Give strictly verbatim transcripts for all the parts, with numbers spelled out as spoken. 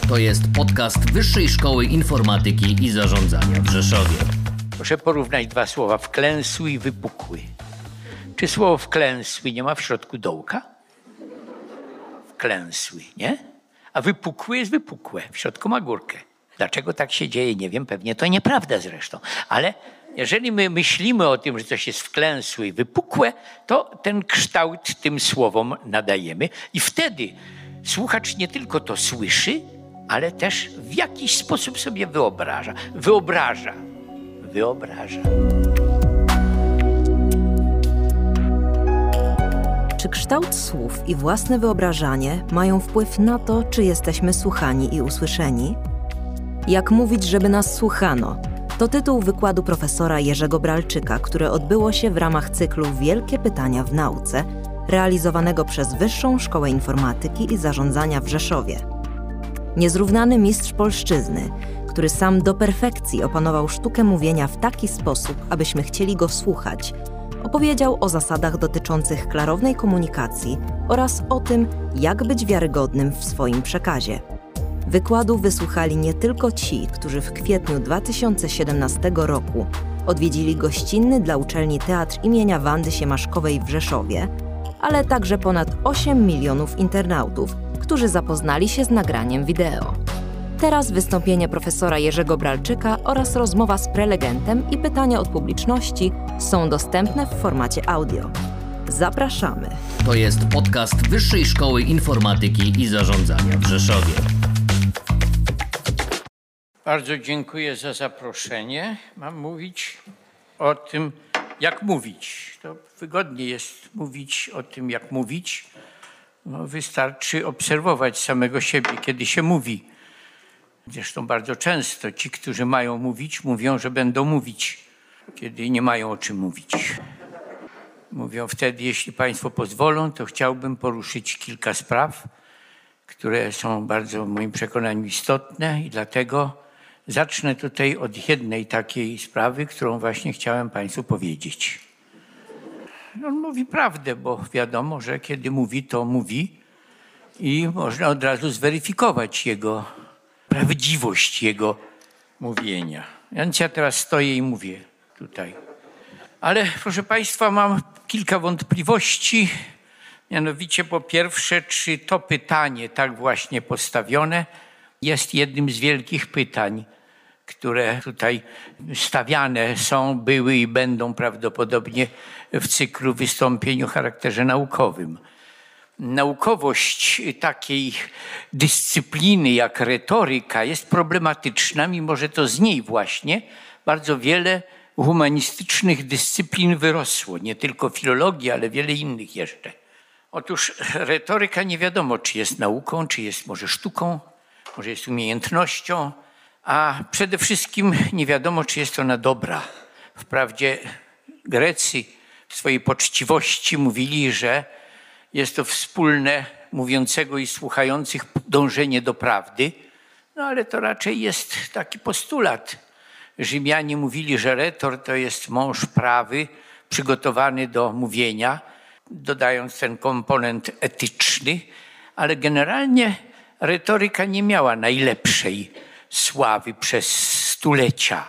To jest podcast Wyższej Szkoły Informatyki i Zarządzania w Rzeszowie. Proszę porównać dwa słowa, wklęsły i wypukły. Czy słowo wklęsły nie ma w środku dołka? Wklęsły, nie? A wypukły jest wypukłe, w środku ma górkę. Dlaczego tak się dzieje, nie wiem, pewnie to nieprawda zresztą. Ale jeżeli my myślimy o tym, że coś jest wklęsłe i wypukłe, to ten kształt tym słowom nadajemy. I wtedy słuchacz nie tylko to słyszy, ale też w jakiś sposób sobie wyobraża. Wyobraża. Wyobraża. Czy kształt słów i własne wyobrażanie mają wpływ na to, czy jesteśmy słuchani i usłyszeni? Jak mówić, żeby nas słuchano? To tytuł wykładu profesora Jerzego Bralczyka, które odbyło się w ramach cyklu Wielkie pytania w nauce, realizowanego przez Wyższą Szkołę Informatyki i Zarządzania w Rzeszowie. Niezrównany mistrz polszczyzny, który sam do perfekcji opanował sztukę mówienia w taki sposób, abyśmy chcieli go słuchać, opowiedział o zasadach dotyczących klarownej komunikacji oraz o tym, jak być wiarygodnym w swoim przekazie. Wykładu wysłuchali nie tylko ci, którzy w kwietniu dwa tysiące siedemnastego roku odwiedzili gościnny dla uczelni Teatr imienia Wandy Siemaszkowej w Rzeszowie, ale także ponad osiem milionów internautów, którzy zapoznali się z nagraniem wideo. Teraz wystąpienie profesora Jerzego Bralczyka oraz rozmowa z prelegentem i pytania od publiczności są dostępne w formacie audio. Zapraszamy. To jest podcast Wyższej Szkoły Informatyki i Zarządzania w Rzeszowie. Bardzo dziękuję za zaproszenie. Mam mówić o tym, jak mówić. To wygodnie jest mówić o tym, jak mówić. No, wystarczy obserwować samego siebie, kiedy się mówi. Zresztą bardzo często ci, którzy mają mówić, mówią, że będą mówić, kiedy nie mają o czym mówić. Mówią wtedy, jeśli Państwo pozwolą, to chciałbym poruszyć kilka spraw, które są bardzo w moim przekonaniu istotne i dlatego zacznę tutaj od jednej takiej sprawy, którą właśnie chciałem Państwu powiedzieć. On mówi prawdę, bo wiadomo, że kiedy mówi, to mówi i można od razu zweryfikować jego prawdziwość, jego mówienia. Więc ja teraz stoję i mówię tutaj. Ale proszę Państwa, mam kilka wątpliwości. Mianowicie po pierwsze, czy to pytanie tak właśnie postawione jest jednym z wielkich pytań, które tutaj stawiane są, były i będą prawdopodobnie w cyklu wystąpień o charakterze naukowym. Naukowość takiej dyscypliny jak retoryka jest problematyczna, mimo że to z niej właśnie bardzo wiele humanistycznych dyscyplin wyrosło. Nie tylko filologii, ale wiele innych jeszcze. Otóż retoryka nie wiadomo, czy jest nauką, czy jest może sztuką, może jest umiejętnością, a przede wszystkim nie wiadomo, czy jest ona dobra. Wprawdzie Grecy w swojej poczciwości mówili, że jest to wspólne mówiącego i słuchających dążenie do prawdy, no ale to raczej jest taki postulat. Rzymianie mówili, że retor to jest mąż prawy, przygotowany do mówienia, dodając ten komponent etyczny, ale generalnie retoryka nie miała najlepszej sławy przez stulecia.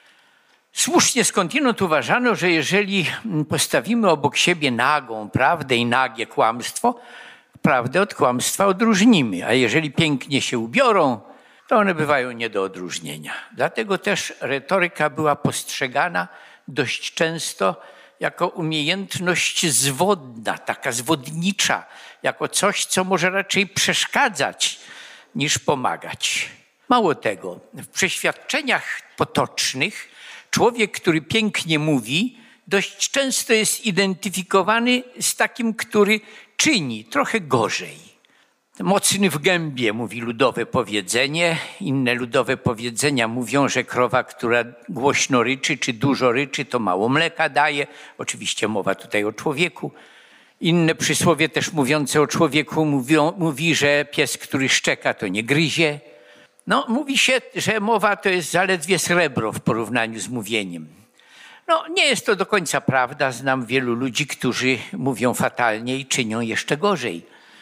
Słusznie skądinąd uważano, że jeżeli postawimy obok siebie nagą prawdę i nagie kłamstwo, prawdę od kłamstwa odróżnimy, a jeżeli pięknie się ubiorą, to one bywają nie do odróżnienia. Dlatego też retoryka była postrzegana dość często jako umiejętność zwodna, taka zwodnicza, jako coś, co może raczej przeszkadzać niż pomagać. Mało tego, w przeświadczeniach potocznych człowiek, który pięknie mówi, dość często jest identyfikowany z takim, który czyni trochę gorzej. Mocny w gębie, mówi ludowe powiedzenie. Inne ludowe powiedzenia mówią, że krowa, która głośno ryczy czy dużo ryczy, to mało mleka daje. Oczywiście mowa tutaj o człowieku. Inne przysłowie też mówiące o człowieku mówią, mówi, że pies, który szczeka, to nie gryzie. No, mówi się, że mowa to jest zaledwie srebro w porównaniu z mówieniem. No, nie jest to do końca prawda. Znam wielu ludzi, którzy mówią fatalnie i czynią jeszcze gorzej.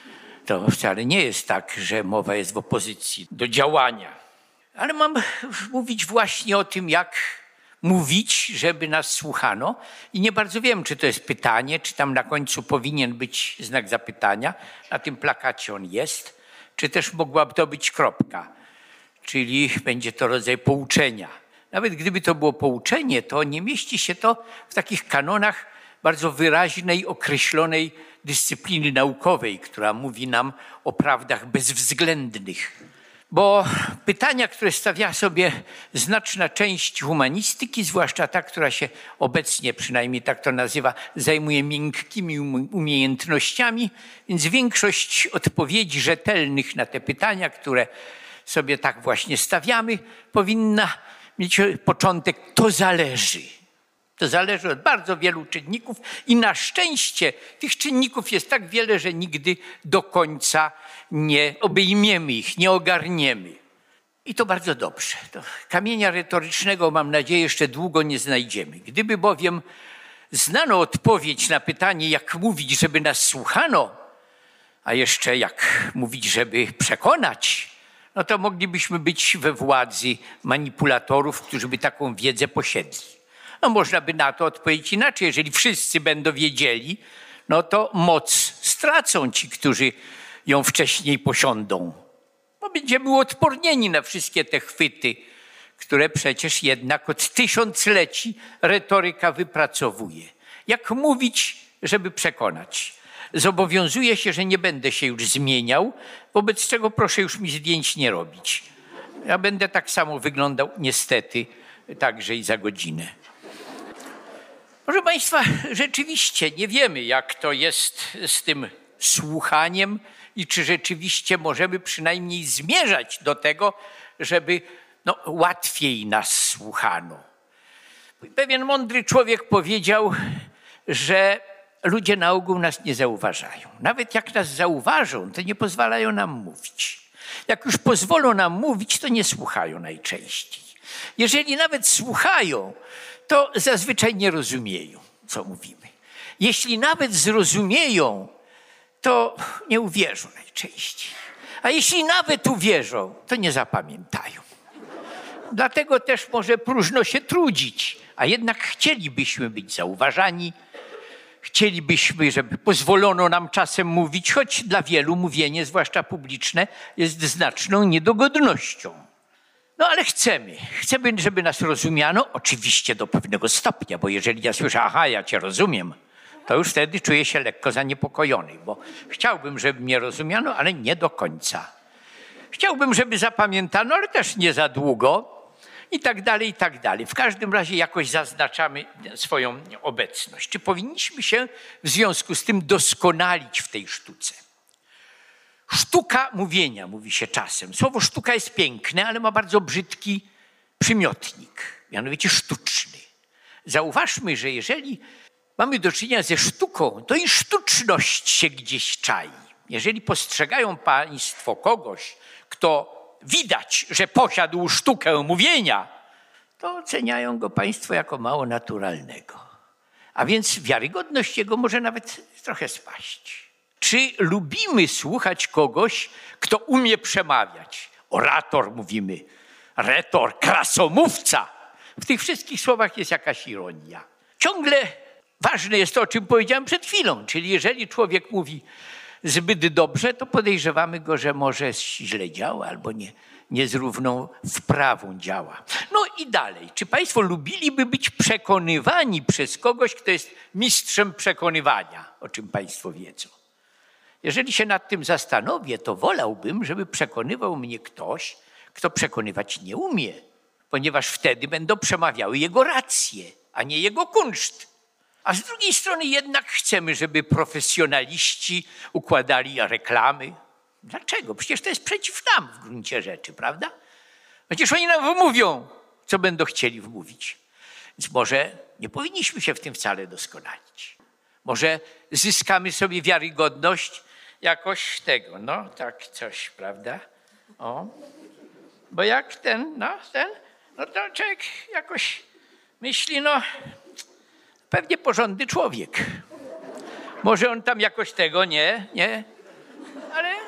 To wcale nie jest tak, że mowa jest w opozycji do działania. Ale mam mówić właśnie o tym, jak mówić, żeby nas słuchano. I nie bardzo wiem, czy to jest pytanie, czy tam na końcu powinien być znak zapytania. Na tym plakacie on jest. Czy też mogłaby to być kropka. Czyli będzie to rodzaj pouczenia. Nawet gdyby to było pouczenie, to nie mieści się to w takich kanonach bardzo wyraźnej, określonej dyscypliny naukowej, która mówi nam o prawdach bezwzględnych. Bo pytania, które stawia sobie znaczna część humanistyki, zwłaszcza ta, która się obecnie, przynajmniej tak to nazywa, zajmuje miękkimi umiejętnościami, więc większość odpowiedzi rzetelnych na te pytania, które sobie tak właśnie stawiamy, powinna mieć początek to zależy. To zależy od bardzo wielu czynników i na szczęście tych czynników jest tak wiele, że nigdy do końca nie obejmiemy ich, nie ogarniemy. I to bardzo dobrze. To kamienia retorycznego, mam nadzieję, jeszcze długo nie znajdziemy. Gdyby bowiem znano odpowiedź na pytanie, jak mówić, żeby nas słuchano, a jeszcze jak mówić, żeby przekonać, no to moglibyśmy być we władzy manipulatorów, którzy by taką wiedzę posiedli. No można by na to odpowiedzieć inaczej. Jeżeli wszyscy będą wiedzieli, no to moc stracą ci, którzy ją wcześniej posiądą. Bo będziemy uodpornieni na wszystkie te chwyty, które przecież jednak od tysiącleci retoryka wypracowuje. Jak mówić, żeby przekonać? Zobowiązuję się, że nie będę się już zmieniał, wobec czego proszę już mi zdjęć nie robić. Ja będę tak samo wyglądał niestety także i za godzinę. Proszę Państwa, rzeczywiście nie wiemy, jak to jest z tym słuchaniem i czy rzeczywiście możemy przynajmniej zmierzać do tego, żeby no, łatwiej nas słuchano. Pewien mądry człowiek powiedział, że ludzie na ogół nas nie zauważają. Nawet jak nas zauważą, to nie pozwalają nam mówić. Jak już pozwolą nam mówić, to nie słuchają najczęściej. Jeżeli nawet słuchają, to zazwyczaj nie rozumieją, co mówimy. Jeśli nawet zrozumieją, to nie uwierzą najczęściej. A jeśli nawet uwierzą, to nie zapamiętają. Dlatego też może próżno się trudzić, a jednak chcielibyśmy być zauważani, chcielibyśmy, żeby pozwolono nam czasem mówić, choć dla wielu mówienie, zwłaszcza publiczne, jest znaczną niedogodnością. No ale chcemy, chcemy, żeby nas rozumiano, oczywiście do pewnego stopnia, bo jeżeli ja słyszę, aha, ja cię rozumiem, to już wtedy czuję się lekko zaniepokojony, bo chciałbym, żeby mnie rozumiano, ale nie do końca. Chciałbym, żeby zapamiętano, ale też nie za długo i tak dalej, i tak dalej. W każdym razie jakoś zaznaczamy swoją obecność. Czy powinniśmy się w związku z tym doskonalić w tej sztuce? Sztuka mówienia, mówi się czasem. Słowo sztuka jest piękne, ale ma bardzo brzydki przymiotnik, mianowicie sztuczny. Zauważmy, że jeżeli mamy do czynienia ze sztuką, to i sztuczność się gdzieś czai. Jeżeli postrzegają Państwo kogoś, kto widać, że posiadł sztukę mówienia, to oceniają go Państwo jako mało naturalnego. A więc wiarygodność jego może nawet trochę spaść. Czy lubimy słuchać kogoś, kto umie przemawiać? Orator mówimy, retor, krasomówca. W tych wszystkich słowach jest jakaś ironia. Ciągle ważne jest to, o czym powiedziałem przed chwilą, czyli jeżeli człowiek mówi zbyt dobrze, to podejrzewamy go, że może źle działa albo nie, nie z równą wprawą działa. No i dalej. Czy Państwo lubiliby być przekonywani przez kogoś, kto jest mistrzem przekonywania, o czym Państwo wiedzą? Jeżeli się nad tym zastanowię, to wolałbym, żeby przekonywał mnie ktoś, kto przekonywać nie umie, ponieważ wtedy będą przemawiały jego racje, a nie jego kunszt. A z drugiej strony jednak chcemy, żeby profesjonaliści układali reklamy. Dlaczego? Przecież to jest przeciw nam w gruncie rzeczy, prawda? Przecież oni nam wymówią, co będą chcieli wmówić. Więc może nie powinniśmy się w tym wcale doskonalić. Może zyskamy sobie wiarygodność jakoś tego, no tak coś, prawda? O, bo jak ten, no ten, no to człowiek jakoś myśli, no pewnie porządny człowiek. Może on tam jakoś tego, nie, nie, ale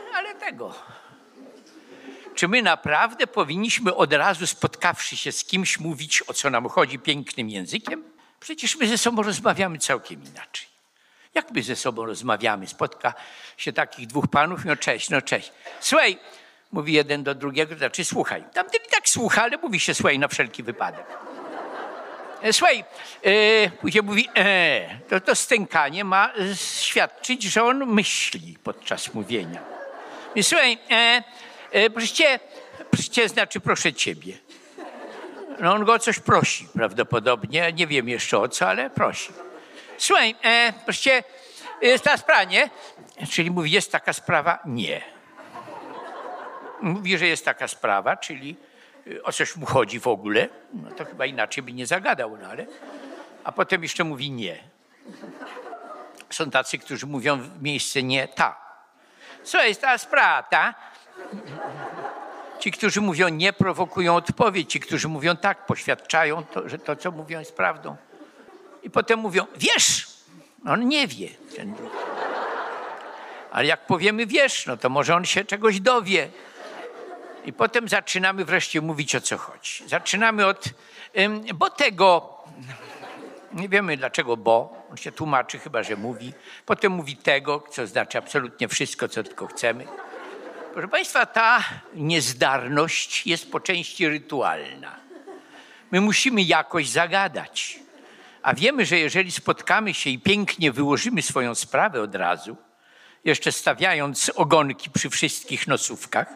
tego. Czy my naprawdę powinniśmy od razu, spotkawszy się z kimś, mówić, o co nam chodzi, pięknym językiem? Przecież my ze sobą rozmawiamy całkiem inaczej. Jak my ze sobą rozmawiamy? Spotka się takich dwóch panów, no cześć, no cześć. Słuchaj, mówi jeden do drugiego, znaczy słuchaj. Tamten i tak słucha, ale mówi się słuchaj na wszelki wypadek. E, słuchaj, e, później mówi, e, to, to stękanie ma e, świadczyć, że on myśli podczas mówienia. I słuchaj, e, e, proszę cię, proszę cię, znaczy proszę ciebie. No on go o coś prosi prawdopodobnie, nie wiem jeszcze o co, ale prosi. Słuchaj, e, proszę cię, jest ta sprawa, nie? Czyli mówi, jest taka sprawa? Nie. Mówi, że jest taka sprawa, czyli o coś mu chodzi w ogóle. No to chyba inaczej by nie zagadał, no ale... A potem jeszcze mówi nie. Są tacy, którzy mówią w miejsce nie, ta. Słuchaj, jest ta sprawa, ta? Ci, którzy mówią nie, prowokują odpowiedź. Ci, którzy mówią tak, poświadczają, to, że to, co mówią, jest prawdą. I potem mówią, wiesz, on nie wie. Ten drugi. Ale jak powiemy wiesz, no to może on się czegoś dowie. I potem zaczynamy wreszcie mówić, o co chodzi. Zaczynamy od, bo tego, nie wiemy dlaczego bo, on się tłumaczy chyba, że mówi. Potem mówi tego, co znaczy absolutnie wszystko, co tylko chcemy. Proszę Państwa, ta niezdarność jest po części rytualna. My musimy jakoś zagadać. A wiemy, że jeżeli spotkamy się i pięknie wyłożymy swoją sprawę od razu, jeszcze stawiając ogonki przy wszystkich nosówkach,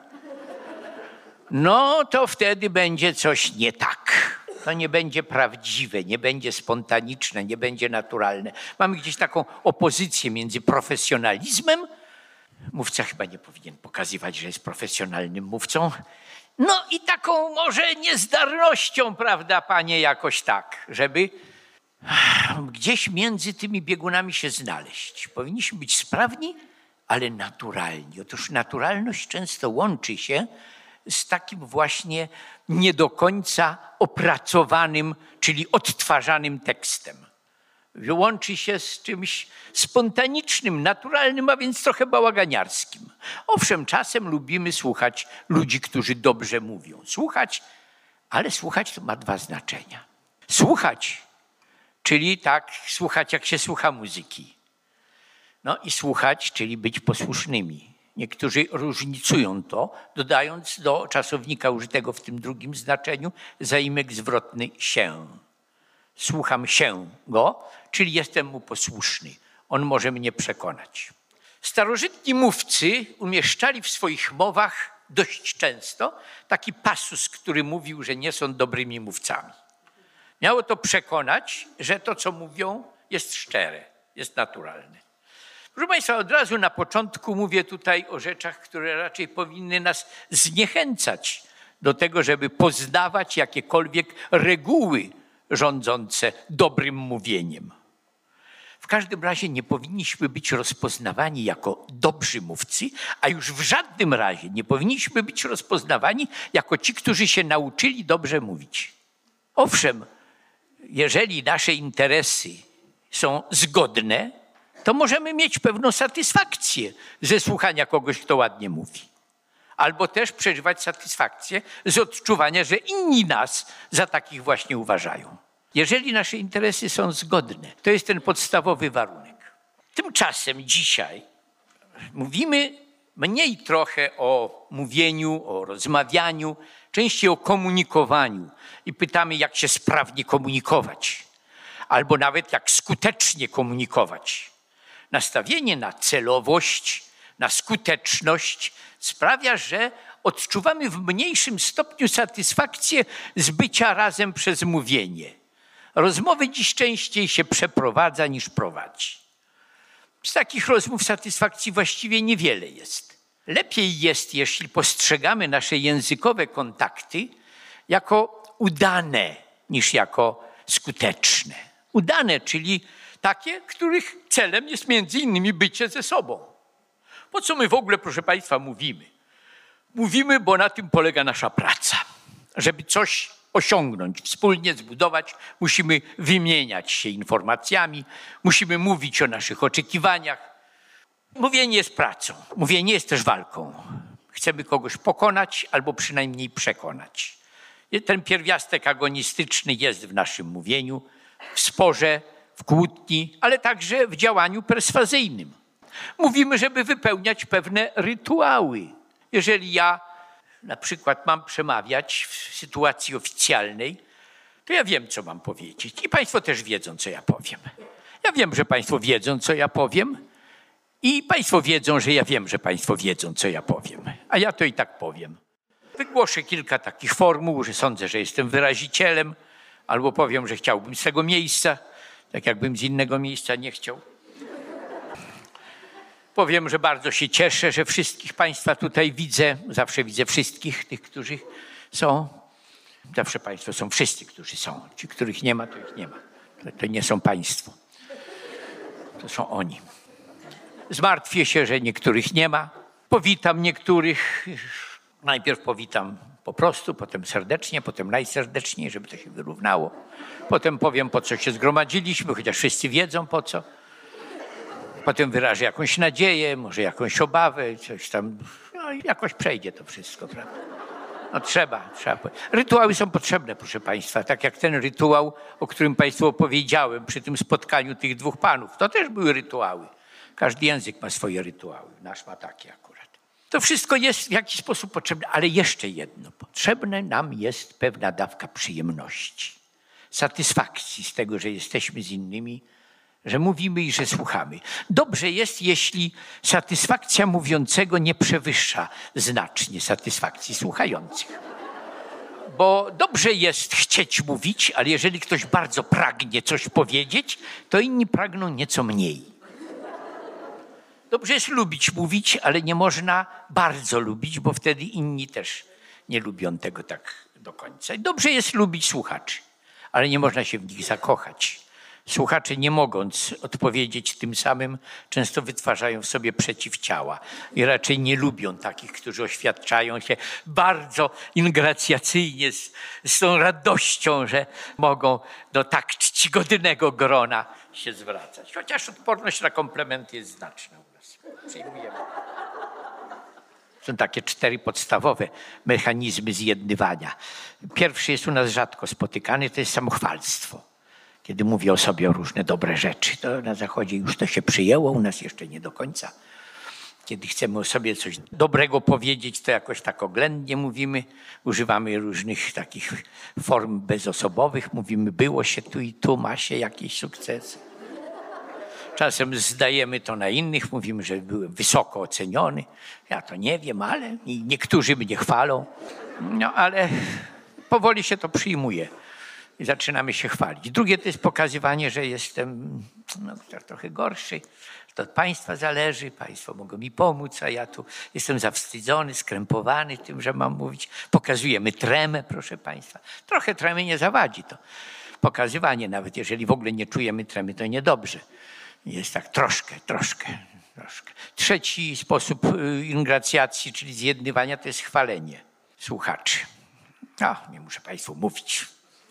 no to wtedy będzie coś nie tak. To nie będzie prawdziwe, nie będzie spontaniczne, nie będzie naturalne. Mamy gdzieś taką opozycję między profesjonalizmem. Mówca chyba nie powinien pokazywać, że jest profesjonalnym mówcą. No i taką może niezdarnością, prawda, panie, jakoś tak, żeby gdzieś między tymi biegunami się znaleźć. Powinniśmy być sprawni, ale naturalni. Otóż naturalność często łączy się z takim właśnie nie do końca opracowanym, czyli odtwarzanym tekstem. Łączy się z czymś spontanicznym, naturalnym, a więc trochę bałaganiarskim. Owszem, czasem lubimy słuchać ludzi, którzy dobrze mówią. Słuchać, ale słuchać to ma dwa znaczenia. Słuchać, czyli tak słuchać, jak się słucha muzyki. No i słuchać, czyli być posłusznymi. Niektórzy różnicują to, dodając do czasownika użytego w tym drugim znaczeniu zaimek zwrotny się. Słucham się go, czyli jestem mu posłuszny. On może mnie przekonać. Starożytni mówcy umieszczali w swoich mowach dość często taki pasus, który mówił, że nie są dobrymi mówcami. Miało to przekonać, że to, co mówią, jest szczere, jest naturalne. Proszę Państwa, od razu na początku mówię tutaj o rzeczach, które raczej powinny nas zniechęcać do tego, żeby poznawać jakiekolwiek reguły rządzące dobrym mówieniem. W każdym razie nie powinniśmy być rozpoznawani jako dobrzy mówcy, a już w żadnym razie nie powinniśmy być rozpoznawani jako ci, którzy się nauczyli dobrze mówić. Owszem, jeżeli nasze interesy są zgodne, to możemy mieć pewną satysfakcję ze słuchania kogoś, kto ładnie mówi. Albo też przeżywać satysfakcję z odczuwania, że inni nas za takich właśnie uważają. Jeżeli nasze interesy są zgodne, to jest ten podstawowy warunek. Tymczasem dzisiaj mówimy mniej trochę o mówieniu, o rozmawianiu, częściej o komunikowaniu i pytamy, jak się sprawnie komunikować, albo nawet jak skutecznie komunikować. Nastawienie na celowość, na skuteczność sprawia, że odczuwamy w mniejszym stopniu satysfakcję z bycia razem przez mówienie. Rozmowy dziś częściej się przeprowadza niż prowadzi. Z takich rozmów satysfakcji właściwie niewiele jest. Lepiej jest, jeśli postrzegamy nasze językowe kontakty jako udane niż jako skuteczne. Udane, czyli takie, których celem jest między innymi bycie ze sobą. Po co my w ogóle, proszę Państwa, mówimy? Mówimy, bo na tym polega nasza praca. Żeby coś osiągnąć, wspólnie zbudować, musimy wymieniać się informacjami, musimy mówić o naszych oczekiwaniach. Mówienie jest pracą, mówienie jest też walką. Chcemy kogoś pokonać albo przynajmniej przekonać. Ten pierwiastek agonistyczny jest w naszym mówieniu, w sporze, w kłótni, ale także w działaniu perswazyjnym. Mówimy, żeby wypełniać pewne rytuały. Jeżeli ja na przykład mam przemawiać w sytuacji oficjalnej, to ja wiem, co mam powiedzieć. I państwo też wiedzą, co ja powiem. Ja wiem, że państwo wiedzą, co ja powiem. I państwo wiedzą, że ja wiem, że państwo wiedzą, co ja powiem. A ja to i tak powiem. Wygłoszę kilka takich formuł, że sądzę, że jestem wyrazicielem, albo powiem, że chciałbym z tego miejsca, tak jakbym z innego miejsca nie chciał. Powiem, że bardzo się cieszę, że wszystkich państwa tutaj widzę. Zawsze widzę wszystkich tych, którzy są. Zawsze państwo są wszyscy, którzy są. Ci, których nie ma, to ich nie ma. To, to nie są państwo. To są oni. Zmartwię się, że niektórych nie ma. Powitam niektórych. Najpierw powitam po prostu, potem serdecznie, potem najserdeczniej, żeby to się wyrównało. Potem powiem, po co się zgromadziliśmy, chociaż wszyscy wiedzą po co. Potem wyrażę jakąś nadzieję, może jakąś obawę, coś tam. No i jakoś przejdzie to wszystko, prawda? No trzeba, trzeba. Rytuały są potrzebne, proszę państwa. Tak jak ten rytuał, o którym państwu opowiedziałem przy tym spotkaniu tych dwóch panów. To też były rytuały. Każdy język ma swoje rytuały. Nasz ma takie akurat. To wszystko jest w jakiś sposób potrzebne, ale jeszcze jedno. Potrzebne nam jest pewna dawka przyjemności, satysfakcji z tego, że jesteśmy z innymi, że mówimy i że słuchamy. Dobrze jest, jeśli satysfakcja mówiącego nie przewyższa znacznie satysfakcji słuchających. Bo dobrze jest chcieć mówić, ale jeżeli ktoś bardzo pragnie coś powiedzieć, to inni pragną nieco mniej. Dobrze jest lubić mówić, ale nie można bardzo lubić, bo wtedy inni też nie lubią tego tak do końca. Dobrze jest lubić słuchaczy, ale nie można się w nich zakochać. Słuchacze, nie mogąc odpowiedzieć tym samym, często wytwarzają w sobie przeciwciała i raczej nie lubią takich, którzy oświadczają się bardzo ingracjacyjnie, z, z tą radością, że mogą do tak czcigodnego grona się zwracać. Chociaż odporność na komplementy jest znaczna u nas. Przyjmujemy. Są takie cztery podstawowe mechanizmy zjednywania. Pierwszy jest u nas rzadko spotykany, to jest samochwalstwo. Kiedy mówię o sobie o różne dobre rzeczy, to na Zachodzie już to się przyjęło, u nas jeszcze nie do końca. Kiedy chcemy o sobie coś dobrego powiedzieć, to jakoś tak oględnie mówimy. Używamy różnych takich form bezosobowych. Mówimy, było się tu i tu, ma się jakieś sukcesy. Czasem zdajemy to na innych, mówimy, że byłem wysoko oceniony. Ja to nie wiem, ale i niektórzy mnie chwalą. No ale powoli się to przyjmuje. I zaczynamy się chwalić. Drugie to jest pokazywanie, że jestem no, trochę gorszy. To od państwa zależy, państwo mogą mi pomóc, a ja tu jestem zawstydzony, skrępowany tym, że mam mówić. Pokazujemy tremę, proszę państwa. Trochę tremy nie zawadzi to. Pokazywanie, nawet jeżeli w ogóle nie czujemy tremy, to niedobrze. Jest tak troszkę, troszkę, troszkę. Trzeci sposób ingracjacji, czyli zjednywania, to jest chwalenie słuchaczy. No, nie muszę państwu mówić.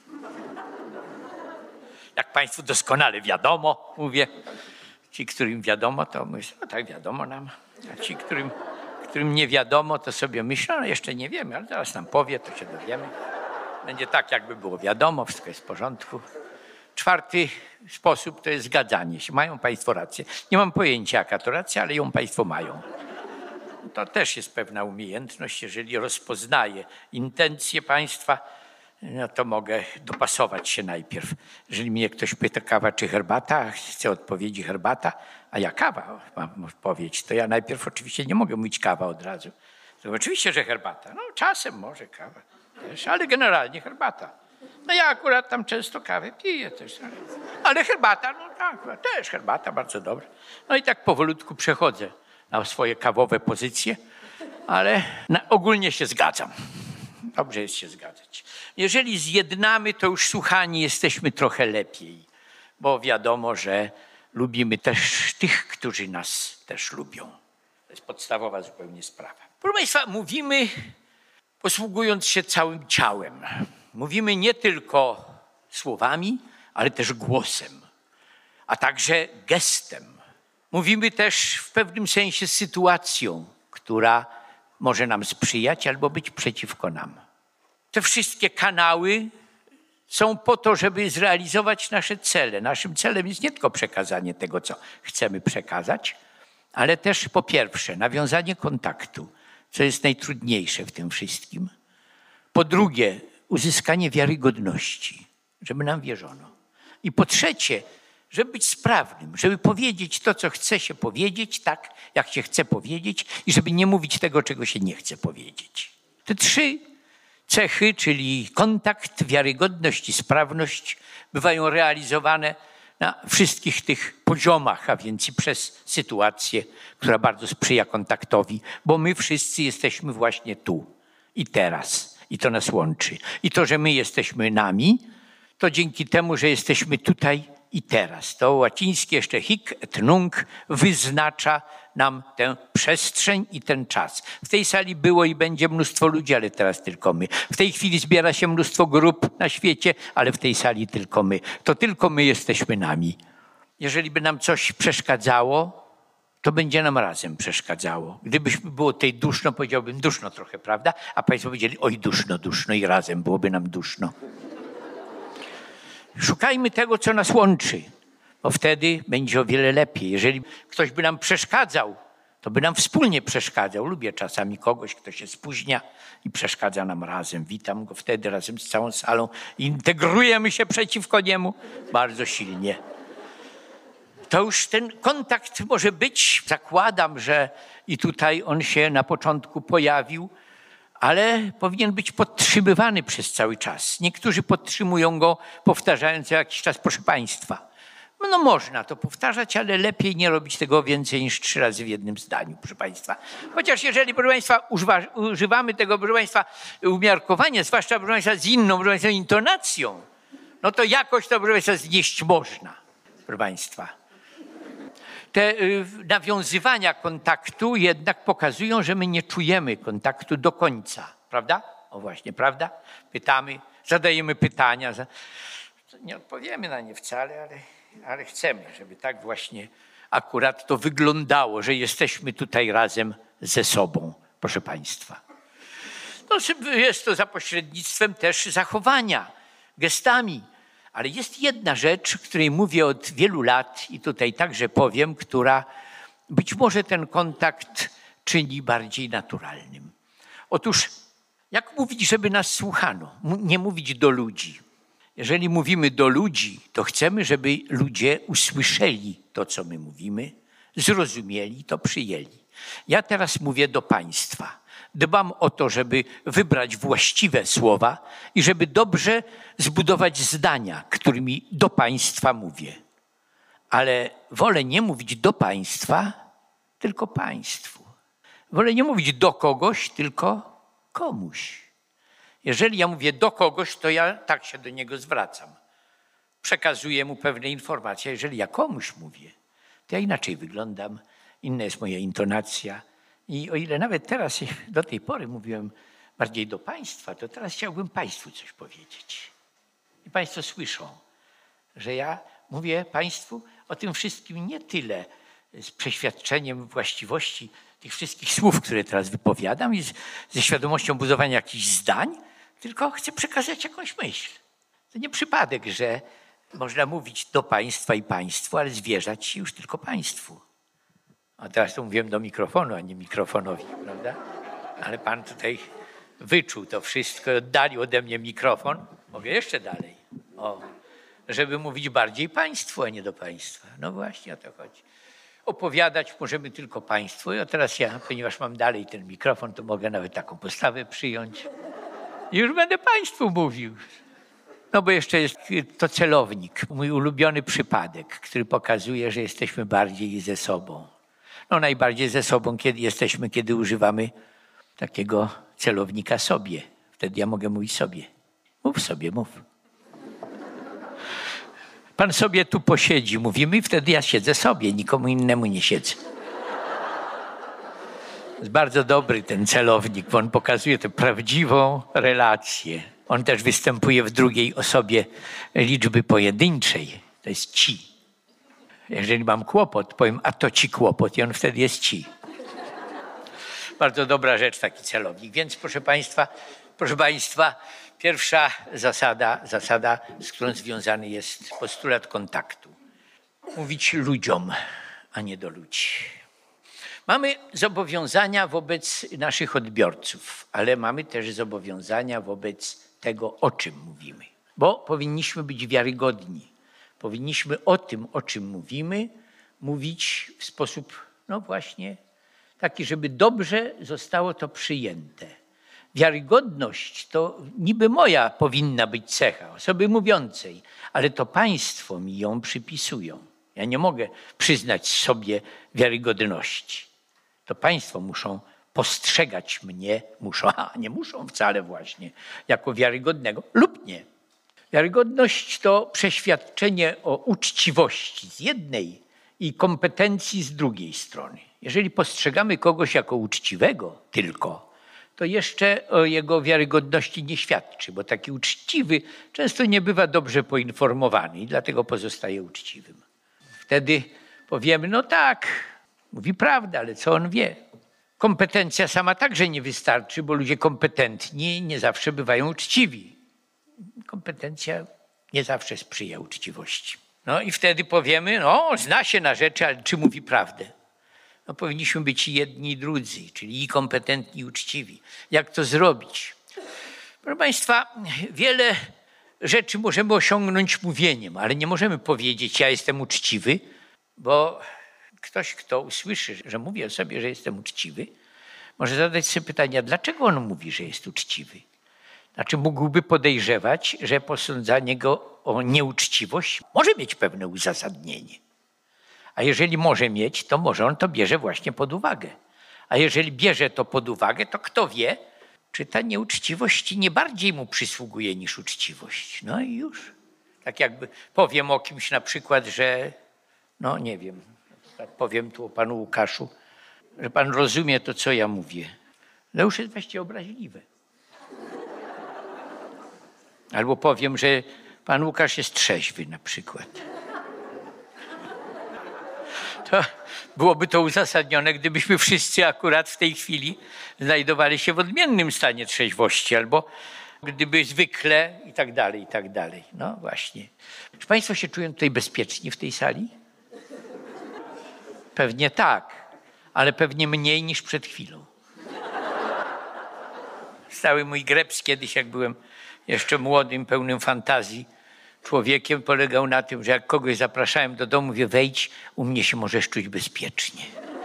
Jak państwu doskonale wiadomo, mówię, ci, którym wiadomo, to myślę, no tak wiadomo nam, a ci, którym, którym nie wiadomo, to sobie myślą, no jeszcze nie wiemy, ale zaraz nam powie, to się dowiemy. Będzie tak, jakby było wiadomo, wszystko jest w porządku. Czwarty sposób to jest zgadzanie się. Mają państwo rację. Nie mam pojęcia, jaka to racja, ale ją państwo mają. To też jest pewna umiejętność, jeżeli rozpoznaję intencje państwa, no to mogę dopasować się najpierw. Jeżeli mnie ktoś pyta kawa czy herbata, chcę odpowiedzi herbata, a ja kawa mam odpowiedź, to ja najpierw oczywiście nie mogę mówić kawa od razu. To oczywiście, że herbata. No czasem może kawa też, ale generalnie herbata. No ja akurat tam często kawę piję też. Ale, ale herbata, no tak, też herbata, bardzo dobra. No i tak powolutku przechodzę na swoje kawowe pozycje, ale na, ogólnie się zgadzam. Dobrze jest się zgadzać. Jeżeli zjednamy, to już słuchani jesteśmy trochę lepiej, bo wiadomo, że lubimy też tych, którzy nas też lubią. To jest podstawowa zupełnie sprawa. Proszę państwa, mówimy posługując się całym ciałem. Mówimy nie tylko słowami, ale też głosem, a także gestem. Mówimy też w pewnym sensie sytuacją, która może nam sprzyjać albo być przeciwko nam. Te wszystkie kanały są po to, żeby zrealizować nasze cele. Naszym celem jest nie tylko przekazanie tego, co chcemy przekazać, ale też po pierwsze nawiązanie kontaktu, co jest najtrudniejsze w tym wszystkim. Po drugie uzyskanie wiarygodności, żeby nam wierzono. I po trzecie, żeby być sprawnym, żeby powiedzieć to, co chce się powiedzieć, tak jak się chce powiedzieć i żeby nie mówić tego, czego się nie chce powiedzieć. Te trzy cechy, czyli kontakt, wiarygodność i sprawność, bywają realizowane na wszystkich tych poziomach, a więc i przez sytuację, która bardzo sprzyja kontaktowi, bo my wszyscy jesteśmy właśnie tu i teraz i to nas łączy. I to, że my jesteśmy nami, to dzięki temu, że jesteśmy tutaj i teraz. To łacińskie jeszcze hic et nunc wyznacza nam tę przestrzeń i ten czas. W tej sali było i będzie mnóstwo ludzi, ale teraz tylko my. W tej chwili zbiera się mnóstwo grup na świecie, ale w tej sali tylko my. To tylko my jesteśmy nami. Jeżeli by nam coś przeszkadzało, to będzie nam razem przeszkadzało. Gdybyśmy było tej duszno, powiedziałbym duszno trochę, prawda? A państwo powiedzieli, oj duszno, duszno i razem byłoby nam duszno. Szukajmy tego, co nas łączy, bo wtedy będzie o wiele lepiej. Jeżeli ktoś by nam przeszkadzał, to by nam wspólnie przeszkadzał. Lubię czasami kogoś, kto się spóźnia i przeszkadza nam razem. Witam go wtedy razem z całą salą. Integrujemy się przeciwko niemu bardzo silnie. To już ten kontakt może być. Zakładam, że i tutaj on się na początku pojawił, ale powinien być podtrzymywany przez cały czas. Niektórzy podtrzymują go, powtarzając co jakiś czas, proszę państwa. No można to powtarzać, ale lepiej nie robić tego więcej niż trzy razy w jednym zdaniu, proszę państwa. Chociaż jeżeli, proszę państwa, używa, używamy tego, proszę państwa, umiarkowania, zwłaszcza, proszę państwa, z inną, proszę państwa, intonacją, no to jakoś to, proszę państwa, znieść można, proszę państwa. Te y, nawiązywania kontaktu jednak pokazują, że my nie czujemy kontaktu do końca, prawda? O właśnie, prawda? Pytamy, zadajemy pytania. Za... Nie odpowiemy na nie wcale, ale, ale chcemy, żeby tak właśnie akurat to wyglądało, że jesteśmy tutaj razem ze sobą, proszę państwa. No, jest to za pośrednictwem też zachowania, gestami. Ale jest jedna rzecz, o której mówię od wielu lat i tutaj także powiem, która być może ten kontakt czyni bardziej naturalnym. Otóż jak mówić, żeby nas słuchano? Nie mówić do ludzi. Jeżeli mówimy do ludzi, to chcemy, żeby ludzie usłyszeli to, co my mówimy, zrozumieli, to przyjęli. Ja teraz mówię do państwa. Dbam o to, żeby wybrać właściwe słowa i żeby dobrze zbudować zdania, którymi do państwa mówię. Ale wolę nie mówić do państwa, tylko państwu. Wolę nie mówić do kogoś, tylko komuś. Jeżeli ja mówię do kogoś, to ja tak się do niego zwracam. Przekazuję mu pewne informacje. Jeżeli ja komuś mówię, to ja inaczej wyglądam, inna jest moja intonacja. I o ile nawet teraz do tej pory mówiłem bardziej do państwa, to teraz chciałbym państwu coś powiedzieć. I państwo słyszą, że ja mówię państwu o tym wszystkim nie tyle z przeświadczeniem właściwości tych wszystkich słów, które teraz wypowiadam i z, ze świadomością budowania jakichś zdań, tylko chcę przekazać jakąś myśl. To nie przypadek, że można mówić do państwa i państwu, ale zwierzać się już tylko państwu. A teraz to mówiłem do mikrofonu, a nie mikrofonowi, prawda? Ale pan tutaj wyczuł to wszystko, oddalił ode mnie mikrofon. Mogę jeszcze dalej. O, żeby mówić bardziej państwu, a nie do państwa. No właśnie o to chodzi. Opowiadać możemy tylko państwu. A teraz ja, ponieważ mam dalej ten mikrofon, to mogę nawet taką postawę przyjąć. I już będę państwu mówił. No bo jeszcze jest to celownik, mój ulubiony przypadek, który pokazuje, że jesteśmy bardziej ze sobą. No najbardziej ze sobą, kiedy jesteśmy, kiedy używamy takiego celownika sobie. Wtedy ja mogę mówić sobie. Mów sobie, mów. Pan sobie tu posiedzi, mówimy i wtedy ja siedzę sobie, nikomu innemu nie siedzę. Jest bardzo dobry ten celownik, bo on pokazuje tę prawdziwą relację. On też występuje w drugiej osobie liczby pojedynczej. To jest ci. Jeżeli mam kłopot, powiem, a to ci kłopot i on wtedy jest ci. bardzo dobra rzecz, taki celownik. Więc proszę Państwa, proszę Państwa, pierwsza zasada, zasada, z którą związany jest postulat kontaktu. Mówić ludziom, a nie do ludzi. Mamy zobowiązania wobec naszych odbiorców, ale mamy też zobowiązania wobec tego, o czym mówimy. Bo powinniśmy być wiarygodni. Powinniśmy o tym, o czym mówimy, mówić w sposób, no właśnie, taki, żeby dobrze zostało to przyjęte. Wiarygodność to niby moja powinna być cecha, osoby mówiącej, ale to państwo mi ją przypisują. Ja nie mogę przyznać sobie wiarygodności. To państwo muszą postrzegać mnie, muszą, a nie muszą wcale właśnie, jako wiarygodnego lub nie. Wiarygodność to przeświadczenie o uczciwości z jednej i kompetencji z drugiej strony. Jeżeli postrzegamy kogoś jako uczciwego tylko, to jeszcze o jego wiarygodności nie świadczy, bo taki uczciwy często nie bywa dobrze poinformowany i dlatego pozostaje uczciwym. Wtedy powiemy, no tak, mówi prawdę, ale co on wie? Kompetencja sama także nie wystarczy, bo ludzie kompetentni nie zawsze bywają uczciwi. Kompetencja nie zawsze sprzyja uczciwości. No i wtedy powiemy, no zna się na rzeczy, ale czy mówi prawdę? No powinniśmy być i jedni i drudzy, czyli i kompetentni i uczciwi. Jak to zrobić? Proszę Państwa, wiele rzeczy możemy osiągnąć mówieniem, ale nie możemy powiedzieć, ja jestem uczciwy, bo ktoś, kto usłyszy, że mówię o sobie, że jestem uczciwy, może zadać sobie pytanie, dlaczego on mówi, że jest uczciwy? Znaczy mógłby podejrzewać, że posądzanie go o nieuczciwość może mieć pewne uzasadnienie. A jeżeli może mieć, to może on to bierze właśnie pod uwagę. A jeżeli bierze to pod uwagę, to kto wie, czy ta nieuczciwość nie bardziej mu przysługuje niż uczciwość. No i już. Tak jakby powiem o kimś na przykład, że no nie wiem, tak powiem tu o panu Łukaszu, że pan rozumie to, co ja mówię. No już jest właściwie obraźliwe. Albo powiem, że pan Łukasz jest trzeźwy na przykład. To byłoby to uzasadnione, gdybyśmy wszyscy akurat w tej chwili znajdowali się w odmiennym stanie trzeźwości, albo gdyby zwykle i tak dalej, i tak dalej. No właśnie. Czy Państwo się czują tutaj bezpiecznie w tej sali? Pewnie tak, ale pewnie mniej niż przed chwilą. Stały mój greps kiedyś, jak byłem jeszcze młodym, pełnym fantazji człowiekiem, polegał na tym, że jak kogoś zapraszałem do domu, mówię, wejdź, u mnie się możesz czuć bezpiecznie.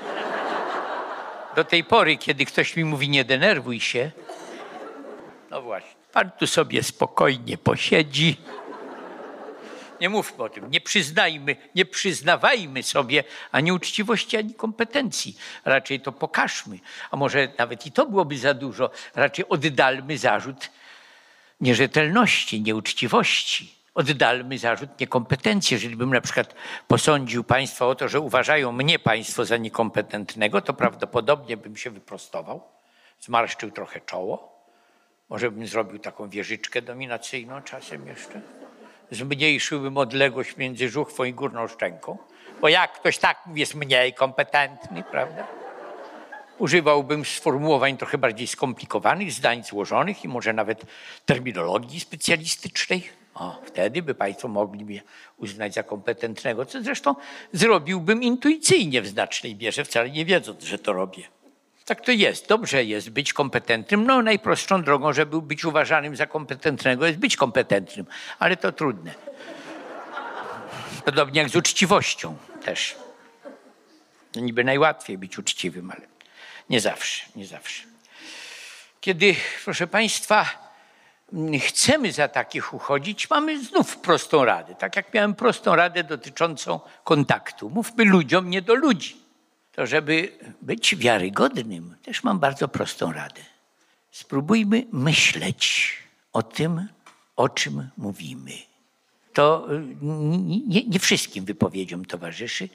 Do tej pory, kiedy ktoś mi mówi, nie denerwuj się, no właśnie, pan tu sobie spokojnie posiedzi. Nie mówmy o tym, nie przyznajmy, nie przyznawajmy sobie ani uczciwości, ani kompetencji. Raczej to pokażmy. A może nawet i to byłoby za dużo. Raczej oddalmy zarzut nierzetelności, nieuczciwości. Oddalmy zarzut niekompetencji. Jeżeli bym na przykład posądził państwa o to, że uważają mnie państwo za niekompetentnego, to prawdopodobnie bym się wyprostował, zmarszczył trochę czoło. Może bym zrobił taką wieżyczkę dominacyjną czasem jeszcze. Zmniejszyłbym odległość między żuchwą i górną szczęką, bo jak ktoś tak mówi, jest mniej kompetentny, prawda? Używałbym sformułowań trochę bardziej skomplikowanych, zdań złożonych i może nawet terminologii specjalistycznej. O, wtedy by państwo mogli mnie uznać za kompetentnego, co zresztą zrobiłbym intuicyjnie w znacznej mierze, wcale nie wiedząc, że to robię. Tak to jest. Dobrze jest być kompetentnym. No najprostszą drogą, żeby być uważanym za kompetentnego, jest być kompetentnym, ale to trudne. Podobnie jak z uczciwością też. No niby najłatwiej być uczciwym, ale nie zawsze, nie zawsze. Kiedy, proszę państwa, chcemy za takich uchodzić, mamy znów prostą radę. Tak jak miałem prostą radę dotyczącą kontaktu. Mówmy ludziom, nie do ludzi. To żeby być wiarygodnym, też mam bardzo prostą radę. Spróbujmy myśleć o tym, o czym mówimy. To nie, nie wszystkim wypowiedziom towarzyszy,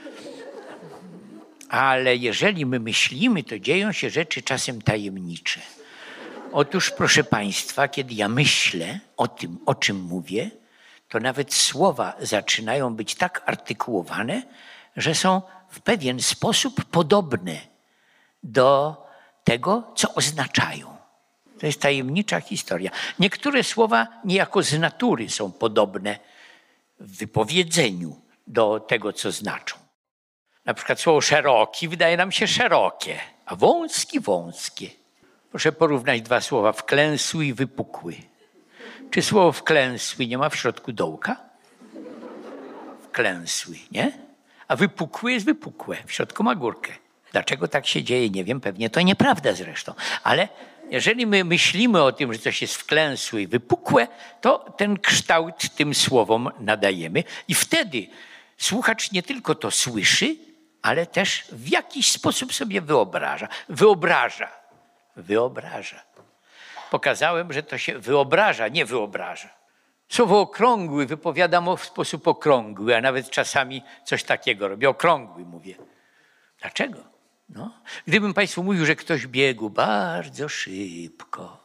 ale jeżeli my myślimy, to dzieją się rzeczy czasem tajemnicze. Otóż, proszę państwa, kiedy ja myślę o tym, o czym mówię, to nawet słowa zaczynają być tak artykułowane, że są w pewien sposób podobne do tego, co oznaczają. To jest tajemnicza historia. Niektóre słowa niejako z natury są podobne w wypowiedzeniu do tego, co znaczą. Na przykład słowo szeroki wydaje nam się szerokie, a wąski wąskie. Proszę porównać dwa słowa, wklęsły i wypukły. Czy słowo wklęsły nie ma w środku dołka? Wklęsły, nie? A wypukły jest wypukłe, w środku ma górkę. Dlaczego tak się dzieje, nie wiem, pewnie to nieprawda zresztą. Ale jeżeli my myślimy o tym, że coś jest wklęsłe i wypukłe, to ten kształt tym słowom nadajemy. I wtedy słuchacz nie tylko to słyszy, ale też w jakiś sposób sobie wyobraża. Wyobraża. Wyobraża. Pokazałem, że to się wyobraża, nie wyobraża. Słowo okrągły wypowiadam w sposób okrągły, a nawet czasami coś takiego robię. Okrągły mówię. Dlaczego? No. Gdybym Państwu mówił, że ktoś biegł bardzo szybko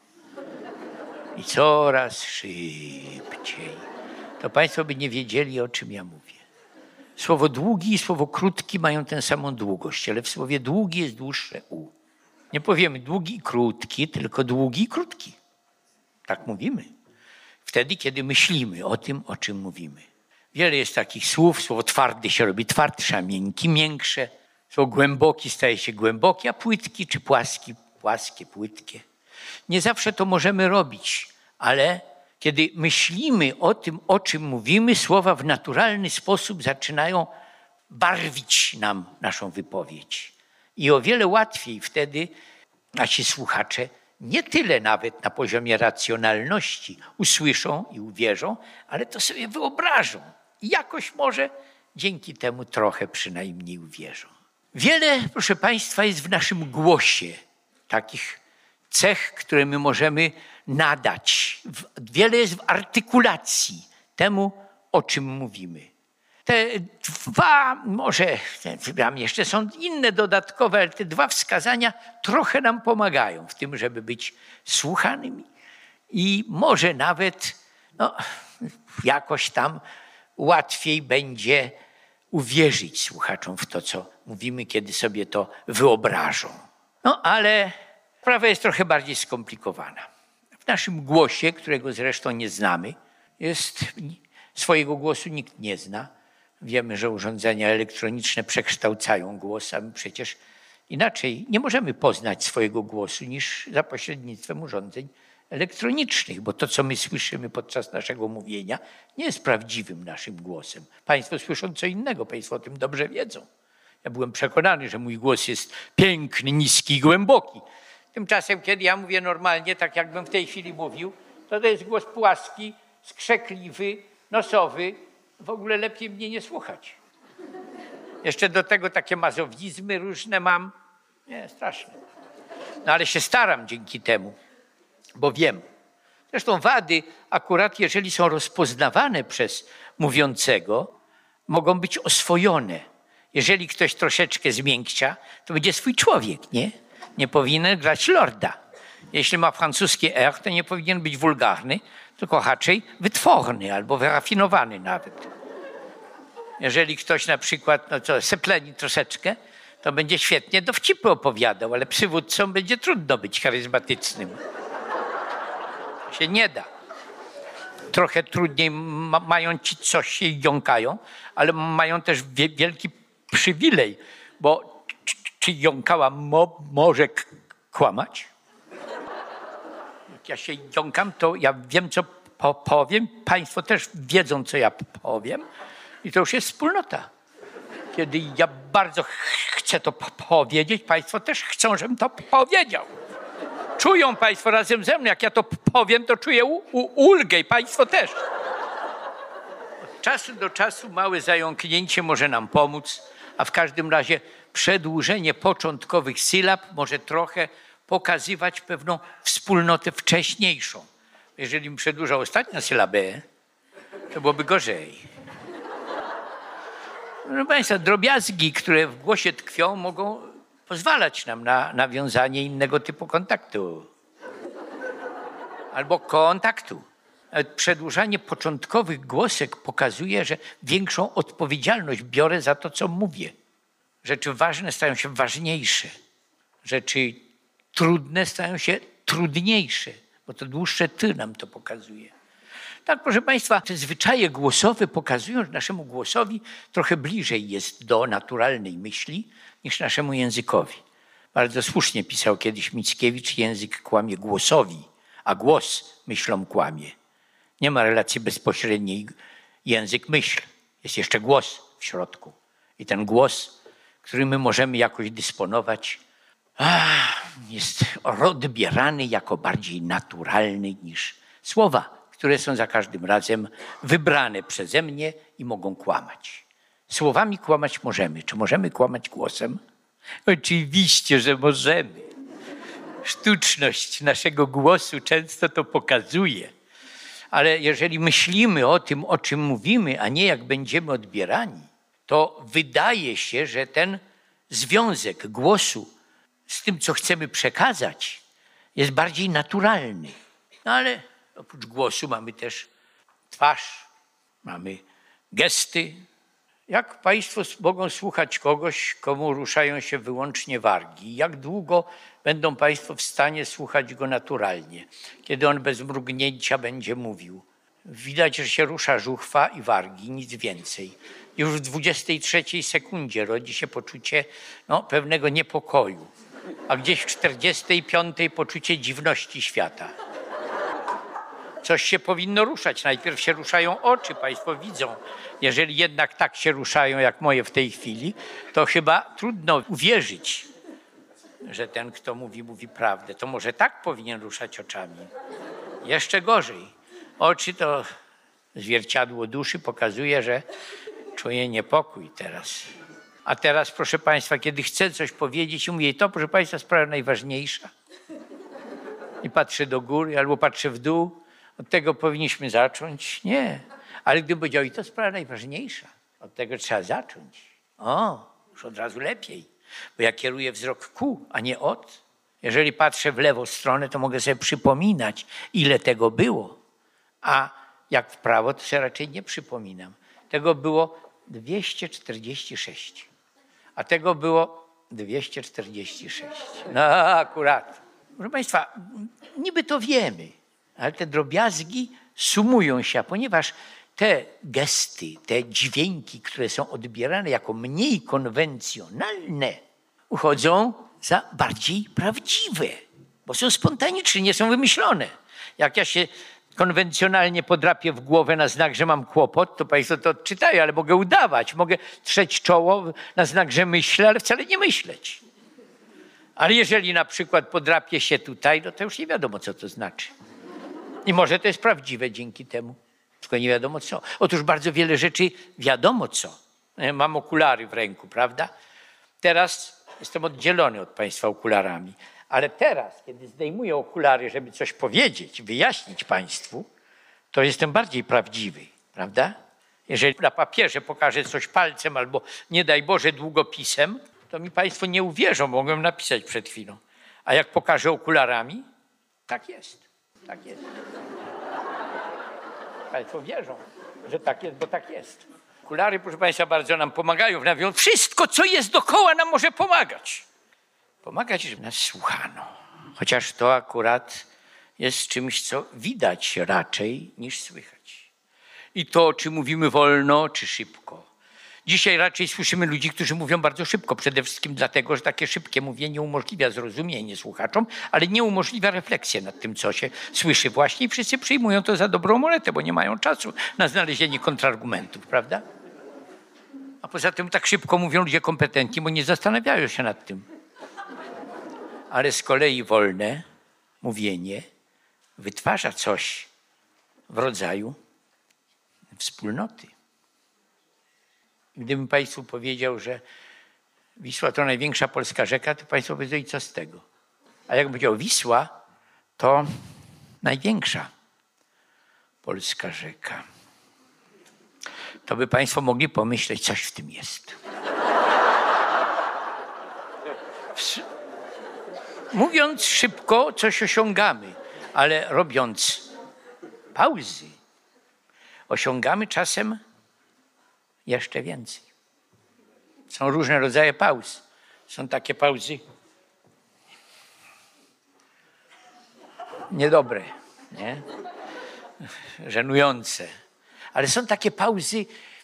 i coraz szybciej, to Państwo by nie wiedzieli, o czym ja mówię. Słowo długi i słowo krótki mają tę samą długość, ale w słowie długi jest dłuższe u. Nie powiemy długi i krótki, tylko długi i krótki. Tak mówimy. Wtedy, kiedy myślimy o tym, o czym mówimy. Wiele jest takich słów. Słowo twardy się robi twardsze, a miękki miększe. Słowo głęboki staje się głęboki, a płytki czy płaski, płaskie, płytkie. Nie zawsze to możemy robić, ale kiedy myślimy o tym, o czym mówimy, słowa w naturalny sposób zaczynają barwić nam naszą wypowiedź. I o wiele łatwiej wtedy nasi słuchacze, nie tyle nawet na poziomie racjonalności, usłyszą i uwierzą, ale to sobie wyobrażą. I jakoś może dzięki temu trochę przynajmniej uwierzą. Wiele, proszę Państwa, jest w naszym głosie takich cech, które my możemy nadać. Wiele jest w artykulacji temu, o czym mówimy. Te dwa, może tam jeszcze są inne dodatkowe, ale te dwa wskazania trochę nam pomagają w tym, żeby być słuchanymi i może nawet no, jakoś tam łatwiej będzie uwierzyć słuchaczom w to, co mówimy, kiedy sobie to wyobrażą. No ale sprawa jest trochę bardziej skomplikowana. W naszym głosie, którego zresztą nie znamy, jest, swojego głosu nikt nie zna. Wiemy, że urządzenia elektroniczne przekształcają głos, a my przecież inaczej nie możemy poznać swojego głosu niż za pośrednictwem urządzeń elektronicznych, bo to, co my słyszymy podczas naszego mówienia, nie jest prawdziwym naszym głosem. Państwo słyszą co innego, Państwo o tym dobrze wiedzą. Ja byłem przekonany, że mój głos jest piękny, niski i głęboki. Tymczasem, kiedy ja mówię normalnie, tak jakbym w tej chwili mówił, to to jest głos płaski, skrzekliwy, nosowy. W ogóle lepiej mnie nie słuchać. Jeszcze do tego takie mazowizmy różne mam. Nie, straszne. No ale się staram dzięki temu, bo wiem. Zresztą wady, akurat jeżeli są rozpoznawane przez mówiącego, mogą być oswojone. Jeżeli ktoś troszeczkę zmiękcia, to będzie swój człowiek, nie? Nie powinien grać lorda. Jeśli ma francuskie R, to nie powinien być wulgarny, tylko raczej wytworny albo wyrafinowany nawet. Jeżeli ktoś na przykład no co, sepleni troszeczkę, to będzie świetnie dowcipy opowiadał, ale przywódcą będzie trudno być charyzmatycznym. To się nie da. Trochę trudniej ma, mają ci coś się jąkają, ale mają też wie, wielki przywilej, bo czy, czy jąkała mo, może k- kłamać? Jak ja się jąkam, to ja wiem, co po, powiem. Państwo też wiedzą, co ja powiem. I to już jest wspólnota. Kiedy ja bardzo ch- chcę to po- powiedzieć, Państwo też chcą, żebym to powiedział. Czują Państwo razem ze mną, jak ja to powiem, to czuję u- u- ulgę i Państwo też. Od czasu do czasu małe zająknięcie może nam pomóc, a w każdym razie przedłużenie początkowych sylab może trochę pokazywać pewną wspólnotę wcześniejszą. Jeżeli bym przedłużał ostatnią sylabę, to byłoby gorzej. Proszę Państwa, drobiazgi, które w głosie tkwią, mogą pozwalać nam na nawiązanie innego typu kontaktu. Albo kontaktu. Nawet przedłużanie początkowych głosek pokazuje, że większą odpowiedzialność biorę za to, co mówię. Rzeczy ważne stają się ważniejsze. Rzeczy trudne stają się trudniejsze, bo to dłuższe ty nam to pokazuje. Tak, proszę Państwa, te zwyczaje głosowe pokazują, że naszemu głosowi trochę bliżej jest do naturalnej myśli niż naszemu językowi. Bardzo słusznie pisał kiedyś Mickiewicz, język kłamie głosowi, a głos myślą kłamie. Nie ma relacji bezpośredniej język-myśl. Jest jeszcze głos w środku. I ten głos, którym my możemy jakoś dysponować, jest odbierany jako bardziej naturalny niż słowa, które są za każdym razem wybrane przeze mnie i mogą kłamać. Słowami kłamać możemy. Czy możemy kłamać głosem? Oczywiście, że możemy. Sztuczność naszego głosu często to pokazuje. Ale jeżeli myślimy o tym, o czym mówimy, a nie jak będziemy odbierani, to wydaje się, że ten związek głosu z tym, co chcemy przekazać, jest bardziej naturalny. No ale oprócz głosu mamy też twarz, mamy gesty. Jak Państwo mogą słuchać kogoś, komu ruszają się wyłącznie wargi? Jak długo będą Państwo w stanie słuchać go naturalnie, kiedy on bez mrugnięcia będzie mówił? Widać, że się rusza żuchwa i wargi, nic więcej. Już w dwudziestej trzeciej sekundzie rodzi się poczucie no, pewnego niepokoju, a gdzieś w czterdziestej piątej poczucie dziwności świata. Coś się powinno ruszać. Najpierw się ruszają oczy, Państwo widzą. Jeżeli jednak tak się ruszają, jak moje w tej chwili, to chyba trudno uwierzyć, że ten, kto mówi, mówi prawdę. To może tak powinien ruszać oczami. Jeszcze gorzej. Oczy to zwierciadło duszy, pokazuje, że czuje niepokój teraz. A teraz, proszę Państwa, kiedy chcę coś powiedzieć i mówię, to, proszę Państwa, sprawa najważniejsza. I patrzę do góry albo patrzę w dół. Od tego powinniśmy zacząć? Nie. Ale gdybym powiedział, i to sprawa najważniejsza, od tego trzeba zacząć. O, już od razu lepiej. Bo ja kieruję wzrok ku, a nie od. Jeżeli patrzę w lewą stronę, to mogę sobie przypominać, ile tego było. A jak w prawo, to sobie raczej nie przypominam. Tego było dwieście czterdzieści sześć. A tego było dwieście czterdzieści sześć. No akurat. Proszę Państwa, niby to wiemy. Ale te drobiazgi sumują się, ponieważ te gesty, te dźwięki, które są odbierane jako mniej konwencjonalne, uchodzą za bardziej prawdziwe, bo są spontaniczne, nie są wymyślone. Jak ja się konwencjonalnie podrapię w głowę na znak, że mam kłopot, to Państwo to odczytają, ale mogę udawać, mogę trzeć czoło na znak, że myślę, ale wcale nie myśleć. Ale jeżeli na przykład podrapię się tutaj, no to już nie wiadomo, co to znaczy. I może to jest prawdziwe dzięki temu, tylko nie wiadomo co. Otóż bardzo wiele rzeczy wiadomo co. Mam okulary w ręku, prawda? Teraz jestem oddzielony od Państwa okularami, ale teraz, kiedy zdejmuję okulary, żeby coś powiedzieć, wyjaśnić Państwu, to jestem bardziej prawdziwy, prawda? Jeżeli na papierze pokażę coś palcem albo nie daj Boże długopisem, to mi Państwo nie uwierzą, mogłem napisać przed chwilą. A jak pokażę okularami, tak jest. Tak jest. Państwo wierzą, że tak jest, bo tak jest. Okulary, proszę Państwa, bardzo nam pomagają w nawiązaniu. Wszystko, co jest dookoła, nam może pomagać. Pomagać, żeby nas słuchano. Chociaż to akurat jest czymś, co widać raczej niż słychać. I to, czy mówimy wolno, czy szybko. Dzisiaj raczej słyszymy ludzi, którzy mówią bardzo szybko, przede wszystkim dlatego, że takie szybkie mówienie umożliwia zrozumienie słuchaczom, ale nie umożliwia refleksję nad tym, co się słyszy właśnie i wszyscy przyjmują to za dobrą monetę, bo nie mają czasu na znalezienie kontrargumentów, prawda? A poza tym tak szybko mówią ludzie kompetentni, bo nie zastanawiają się nad tym. Ale z kolei wolne mówienie wytwarza coś w rodzaju wspólnoty. Gdybym Państwu powiedział, że Wisła to największa polska rzeka, to Państwo powiedzą, i co z tego? A jakbym powiedział, Wisła to największa polska rzeka, to by Państwo mogli pomyśleć, coś w tym jest. Mówiąc szybko, coś osiągamy, ale robiąc pauzy, osiągamy czasem jeszcze więcej. Są różne rodzaje pauz. Są takie pauzy niedobre, nie? Żenujące. Ale są takie pauzy,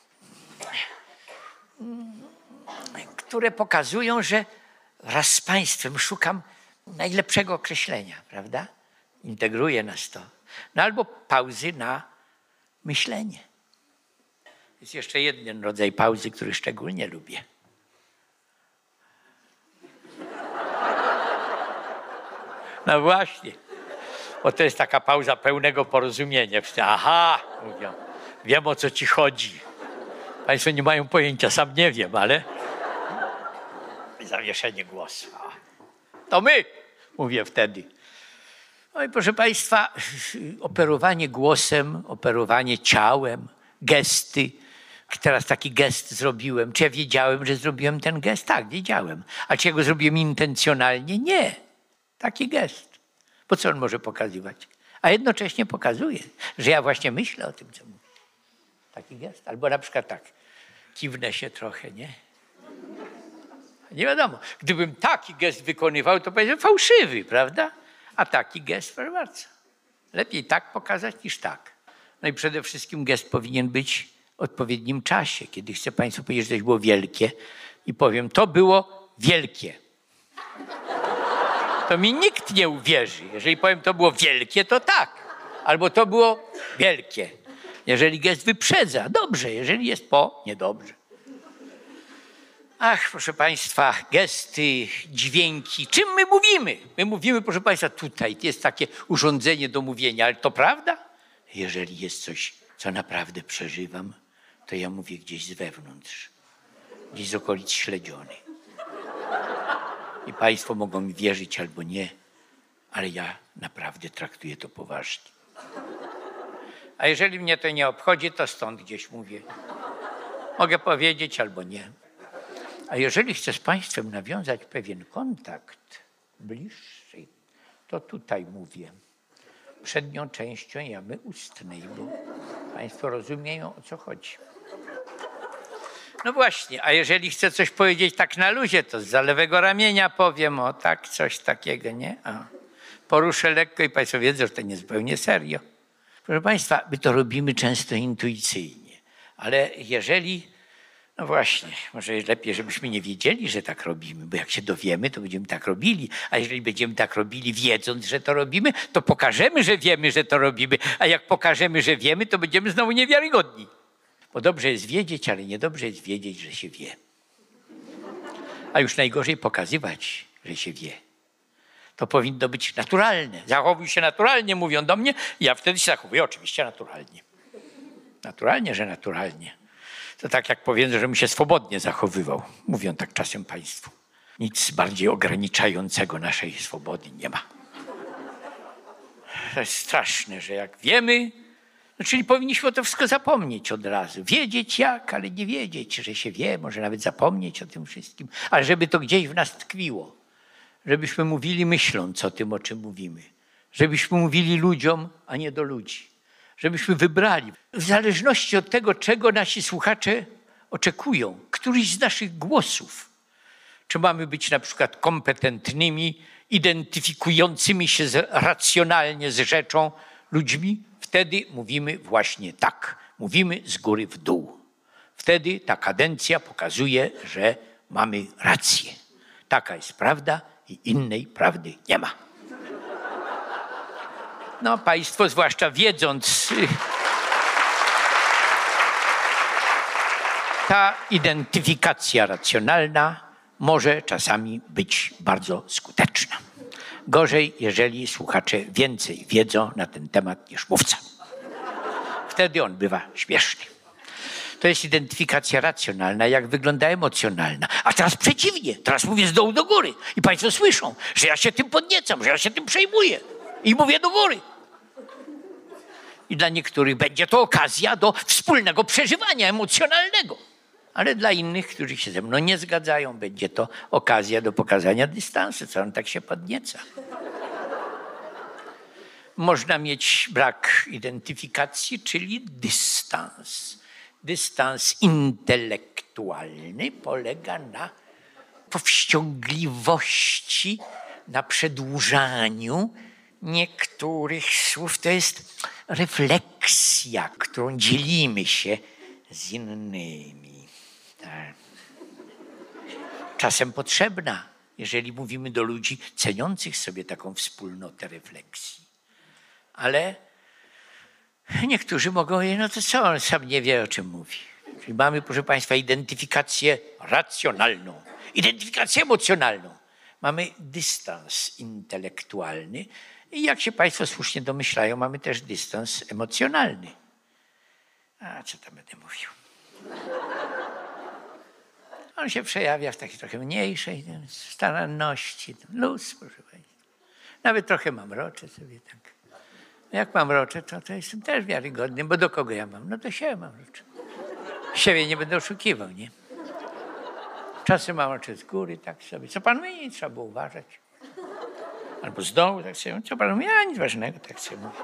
które pokazują, że wraz z państwem szukam najlepszego określenia, prawda? Integruje nas to. No albo pauzy na myślenie. Jest jeszcze jeden rodzaj pauzy, który szczególnie lubię. No właśnie, bo to jest taka pauza pełnego porozumienia. Aha, mówią, wiem, o co ci chodzi. Państwo nie mają pojęcia, sam nie wiem, ale zawieszenie głosu. To my, mówię wtedy. No i proszę państwa, operowanie głosem, operowanie ciałem, gesty. Teraz taki gest zrobiłem. Czy ja wiedziałem, że zrobiłem ten gest? Tak, wiedziałem. A czy ja go zrobiłem intencjonalnie? Nie. Taki gest. Bo co on może pokazywać? A jednocześnie pokazuje, że ja właśnie myślę o tym, co mówię. Taki gest. Albo na przykład tak, kiwnę się trochę, nie? Nie wiadomo. Gdybym taki gest wykonywał, to powiedziałbym fałszywy, prawda? A taki gest, proszę bardzo. Lepiej tak pokazać niż tak. No i przede wszystkim gest powinien być w odpowiednim czasie. Kiedy chcę państwu powiedzieć, że coś było wielkie i powiem, to było wielkie. To mi nikt nie uwierzy. Jeżeli powiem, to było wielkie, to tak. Albo to było wielkie. Jeżeli gest wyprzedza, dobrze. Jeżeli jest po, niedobrze. Ach, proszę państwa, gesty, dźwięki. Czym my mówimy? My mówimy, proszę państwa, tutaj jest takie urządzenie do mówienia, ale to prawda? Jeżeli jest coś, co naprawdę przeżywam, to ja mówię gdzieś z wewnątrz, gdzieś z okolic śledzionej. I państwo mogą mi wierzyć albo nie, ale ja naprawdę traktuję to poważnie. A jeżeli mnie to nie obchodzi, to stąd gdzieś mówię. Mogę powiedzieć albo nie. A jeżeli chcę z państwem nawiązać pewien kontakt bliższy, to tutaj mówię. Przednią częścią jamy ustnej, bo państwo rozumieją, o co chodzi. No właśnie, a jeżeli chcę coś powiedzieć tak na luzie, to zza lewego ramienia powiem, o tak, coś takiego, nie? A poruszę lekko i państwo wiedzą, że to nie zupełnie serio. Proszę państwa, my to robimy często intuicyjnie, ale jeżeli, no właśnie, może lepiej, żebyśmy nie wiedzieli, że tak robimy, bo jak się dowiemy, to będziemy tak robili, a jeżeli będziemy tak robili, wiedząc, że to robimy, to pokażemy, że wiemy, że to robimy, a jak pokażemy, że wiemy, to będziemy znowu niewiarygodni. Bo dobrze jest wiedzieć, ale niedobrze jest wiedzieć, że się wie. A już najgorzej pokazywać, że się wie. To powinno być naturalne. Zachowuj się naturalnie, mówią do mnie. Ja wtedy się zachowuję oczywiście naturalnie. Naturalnie, że naturalnie. To tak jak powiedzą, żebym się swobodnie zachowywał. Mówią tak czasem państwu. Nic bardziej ograniczającego naszej swobody nie ma. To jest straszne, że jak wiemy, no czyli powinniśmy o to wszystko zapomnieć od razu. Wiedzieć jak, ale nie wiedzieć, że się wie, może nawet zapomnieć o tym wszystkim. Ale żeby to gdzieś w nas tkwiło. Żebyśmy mówili myśląc o tym, o czym mówimy. Żebyśmy mówili ludziom, a nie do ludzi. Żebyśmy wybrali, w zależności od tego, czego nasi słuchacze oczekują, któryś z naszych głosów. Czy mamy być na przykład kompetentnymi, identyfikującymi się z, racjonalnie z rzeczą ludźmi? Wtedy mówimy właśnie tak. Mówimy z góry w dół. Wtedy ta kadencja pokazuje, że mamy rację. Taka jest prawda i innej prawdy nie ma. No państwo, zwłaszcza wiedząc, ta identyfikacja racjonalna może czasami być bardzo skuteczna. Gorzej, jeżeli słuchacze więcej wiedzą na ten temat niż mówca. Wtedy on bywa śmieszny. To jest identyfikacja racjonalna, jak wygląda emocjonalna. A teraz przeciwnie, teraz mówię z dołu do góry. I państwo słyszą, że ja się tym podniecam, że ja się tym przejmuję. I mówię do góry. I dla niektórych będzie to okazja do wspólnego przeżywania emocjonalnego. Ale dla innych, którzy się ze mną nie zgadzają, będzie to okazja do pokazania dystansu, co on tak się podnieca. Można mieć brak identyfikacji, czyli dystans. Dystans intelektualny polega na powściągliwości, na przedłużaniu niektórych słów to jest refleksja, którą dzielimy się z innymi. Tak. Czasem potrzebna, jeżeli mówimy do ludzi ceniących sobie taką wspólnotę refleksji. Ale niektórzy mogą je, no to co, on sam nie wie, o czym mówi. Czyli mamy, proszę Państwa, identyfikację racjonalną, identyfikację emocjonalną. Mamy dystans intelektualny i jak się Państwo słusznie domyślają, mamy też dystans emocjonalny. A co tam będę mówił? On się przejawia w takiej trochę mniejszej staranności, luz, proszę Państwa. Nawet trochę mamroczę sobie tak. Jak mamroczę, to, to jestem też wiarygodny, bo do kogo ja mam? No to siebie mamroczę. Siebie nie będę oszukiwał, nie? Czasem mamroczę z góry, tak sobie. Co Pan mówi? Trzeba było uważać. Albo z dołu, tak sobie. Co Pan mówi? A nic ważnego, tak sobie mówię.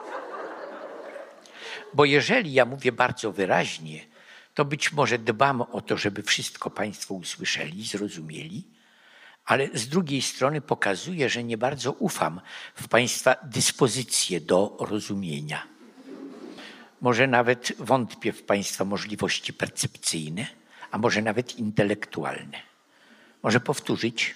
Bo jeżeli ja mówię bardzo wyraźnie, to być może dbam o to, żeby wszystko Państwo usłyszeli, zrozumieli, ale z drugiej strony pokazuję, że nie bardzo ufam w Państwa dyspozycję do rozumienia. Może nawet wątpię w Państwa możliwości percepcyjne, a może nawet intelektualne. Może powtórzyć?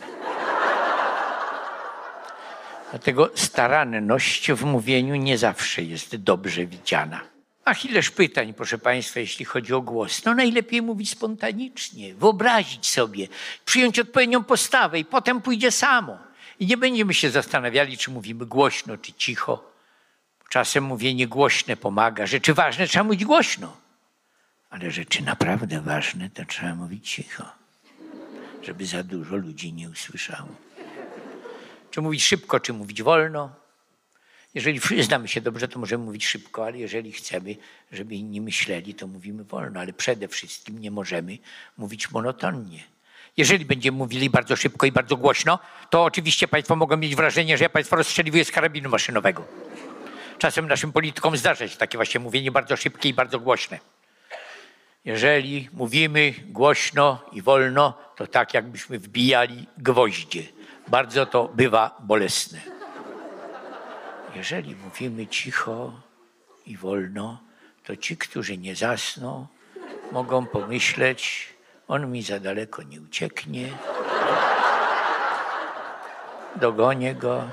Dlatego staranność w mówieniu nie zawsze jest dobrze widziana. Ach, ileż pytań, proszę Państwa, jeśli chodzi o głos. No najlepiej mówić spontanicznie, wyobrazić sobie, przyjąć odpowiednią postawę i potem pójdzie samo. I nie będziemy się zastanawiali, czy mówimy głośno, czy cicho. Czasem mówienie głośne pomaga. Rzeczy ważne trzeba mówić głośno. Ale rzeczy naprawdę ważne to trzeba mówić cicho, żeby za dużo ludzi nie usłyszało. Czy mówić szybko, czy mówić wolno? Jeżeli znamy się dobrze, to możemy mówić szybko, ale jeżeli chcemy, żeby inni myśleli, to mówimy wolno. Ale przede wszystkim nie możemy mówić monotonnie. Jeżeli będziemy mówili bardzo szybko i bardzo głośno, to oczywiście Państwo mogą mieć wrażenie, że ja Państwa rozstrzeliwuję z karabinu maszynowego. Czasem naszym politykom zdarza się takie właśnie mówienie bardzo szybkie i bardzo głośne. Jeżeli mówimy głośno i wolno, to tak jakbyśmy wbijali gwoździe. Bardzo to bywa bolesne. Jeżeli mówimy cicho i wolno, to ci, którzy nie zasną, mogą pomyśleć, on mi za daleko nie ucieknie, dogonię go.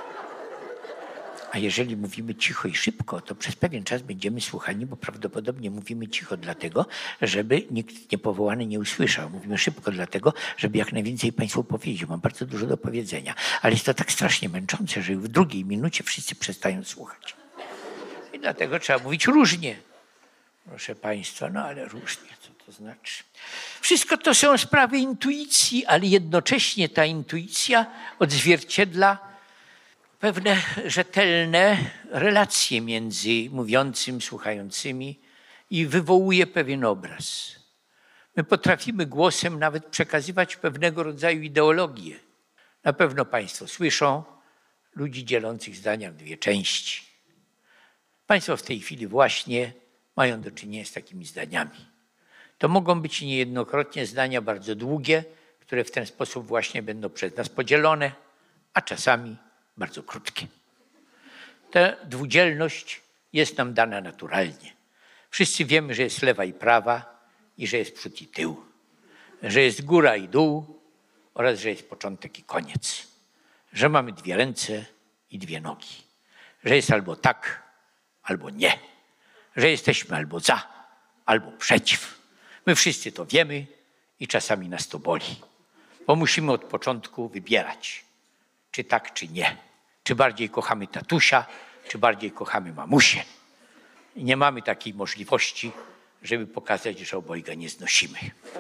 A jeżeli mówimy cicho i szybko, to przez pewien czas będziemy słuchani, bo prawdopodobnie mówimy cicho dlatego, żeby nikt niepowołany nie usłyszał. Mówimy szybko dlatego, żeby jak najwięcej Państwu powiedzieć. Mam bardzo dużo do powiedzenia. Ale jest to tak strasznie męczące, że w drugiej minucie wszyscy przestają słuchać. I dlatego trzeba mówić różnie. Proszę Państwa, no ale różnie, co to znaczy? Wszystko to są sprawy intuicji, ale jednocześnie ta intuicja odzwierciedla pewne rzetelne relacje między mówiącym, słuchającymi i wywołuje pewien obraz. My potrafimy głosem nawet przekazywać pewnego rodzaju ideologię. Na pewno Państwo słyszą ludzi dzielących zdania w dwie części. Państwo w tej chwili właśnie mają do czynienia z takimi zdaniami. To mogą być niejednokrotnie zdania bardzo długie, które w ten sposób właśnie będą przez nas podzielone, a czasami bardzo krótkie. Ta dwudzielność jest nam dana naturalnie. Wszyscy wiemy, że jest lewa i prawa i że jest przód i tył. Że jest góra i dół oraz że jest początek i koniec. Że mamy dwie ręce i dwie nogi. Że jest albo tak, albo nie. Że jesteśmy albo za, albo przeciw. My wszyscy to wiemy i czasami nas to boli. Bo musimy od początku wybierać, czy tak, czy nie. Czy bardziej kochamy tatusia, czy bardziej kochamy mamusię. I nie mamy takiej możliwości, żeby pokazać, że obojga nie znosimy.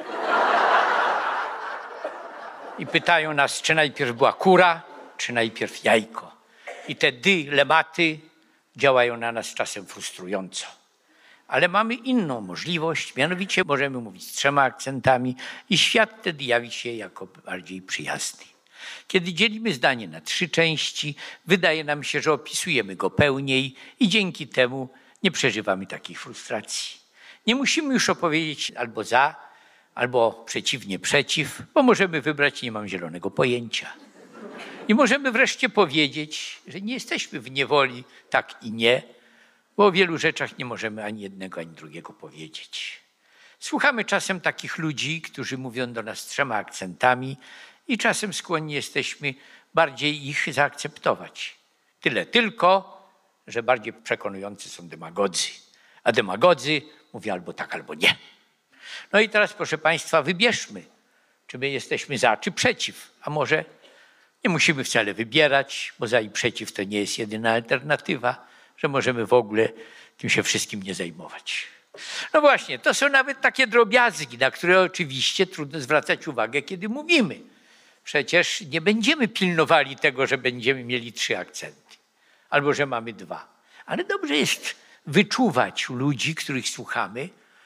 I pytają nas, czy najpierw była kura, czy najpierw jajko. I te dylematy działają na nas czasem frustrująco. Ale mamy inną możliwość, mianowicie możemy mówić z trzema akcentami i świat wtedy jawi się jako bardziej przyjazny. Kiedy dzielimy zdanie na trzy części, wydaje nam się, że opisujemy go pełniej i dzięki temu nie przeżywamy takich frustracji. Nie musimy już opowiedzieć albo za, albo przeciwnie przeciw, bo możemy wybrać nie mam zielonego pojęcia. I możemy wreszcie powiedzieć, że nie jesteśmy w niewoli tak i nie, bo o wielu rzeczach nie możemy ani jednego, ani drugiego powiedzieć. Słuchamy czasem takich ludzi, którzy mówią do nas trzema akcentami i czasem skłonni jesteśmy bardziej ich zaakceptować. Tyle tylko, że bardziej przekonujący są demagodzy. A demagodzy mówią albo tak, albo nie. No i teraz, proszę Państwa, wybierzmy, czy my jesteśmy za, czy przeciw. A może nie musimy wcale wybierać, bo za i przeciw to nie jest jedyna alternatywa, że możemy w ogóle tym się wszystkim nie zajmować. No właśnie, to są nawet takie drobiazgi, na które oczywiście trudno zwracać uwagę, kiedy mówimy. Przecież nie będziemy pilnowali tego, że będziemy mieli trzy akcenty, albo że mamy dwa. Ale dobrze jest wyczuwać u ludzi, których słuchamy,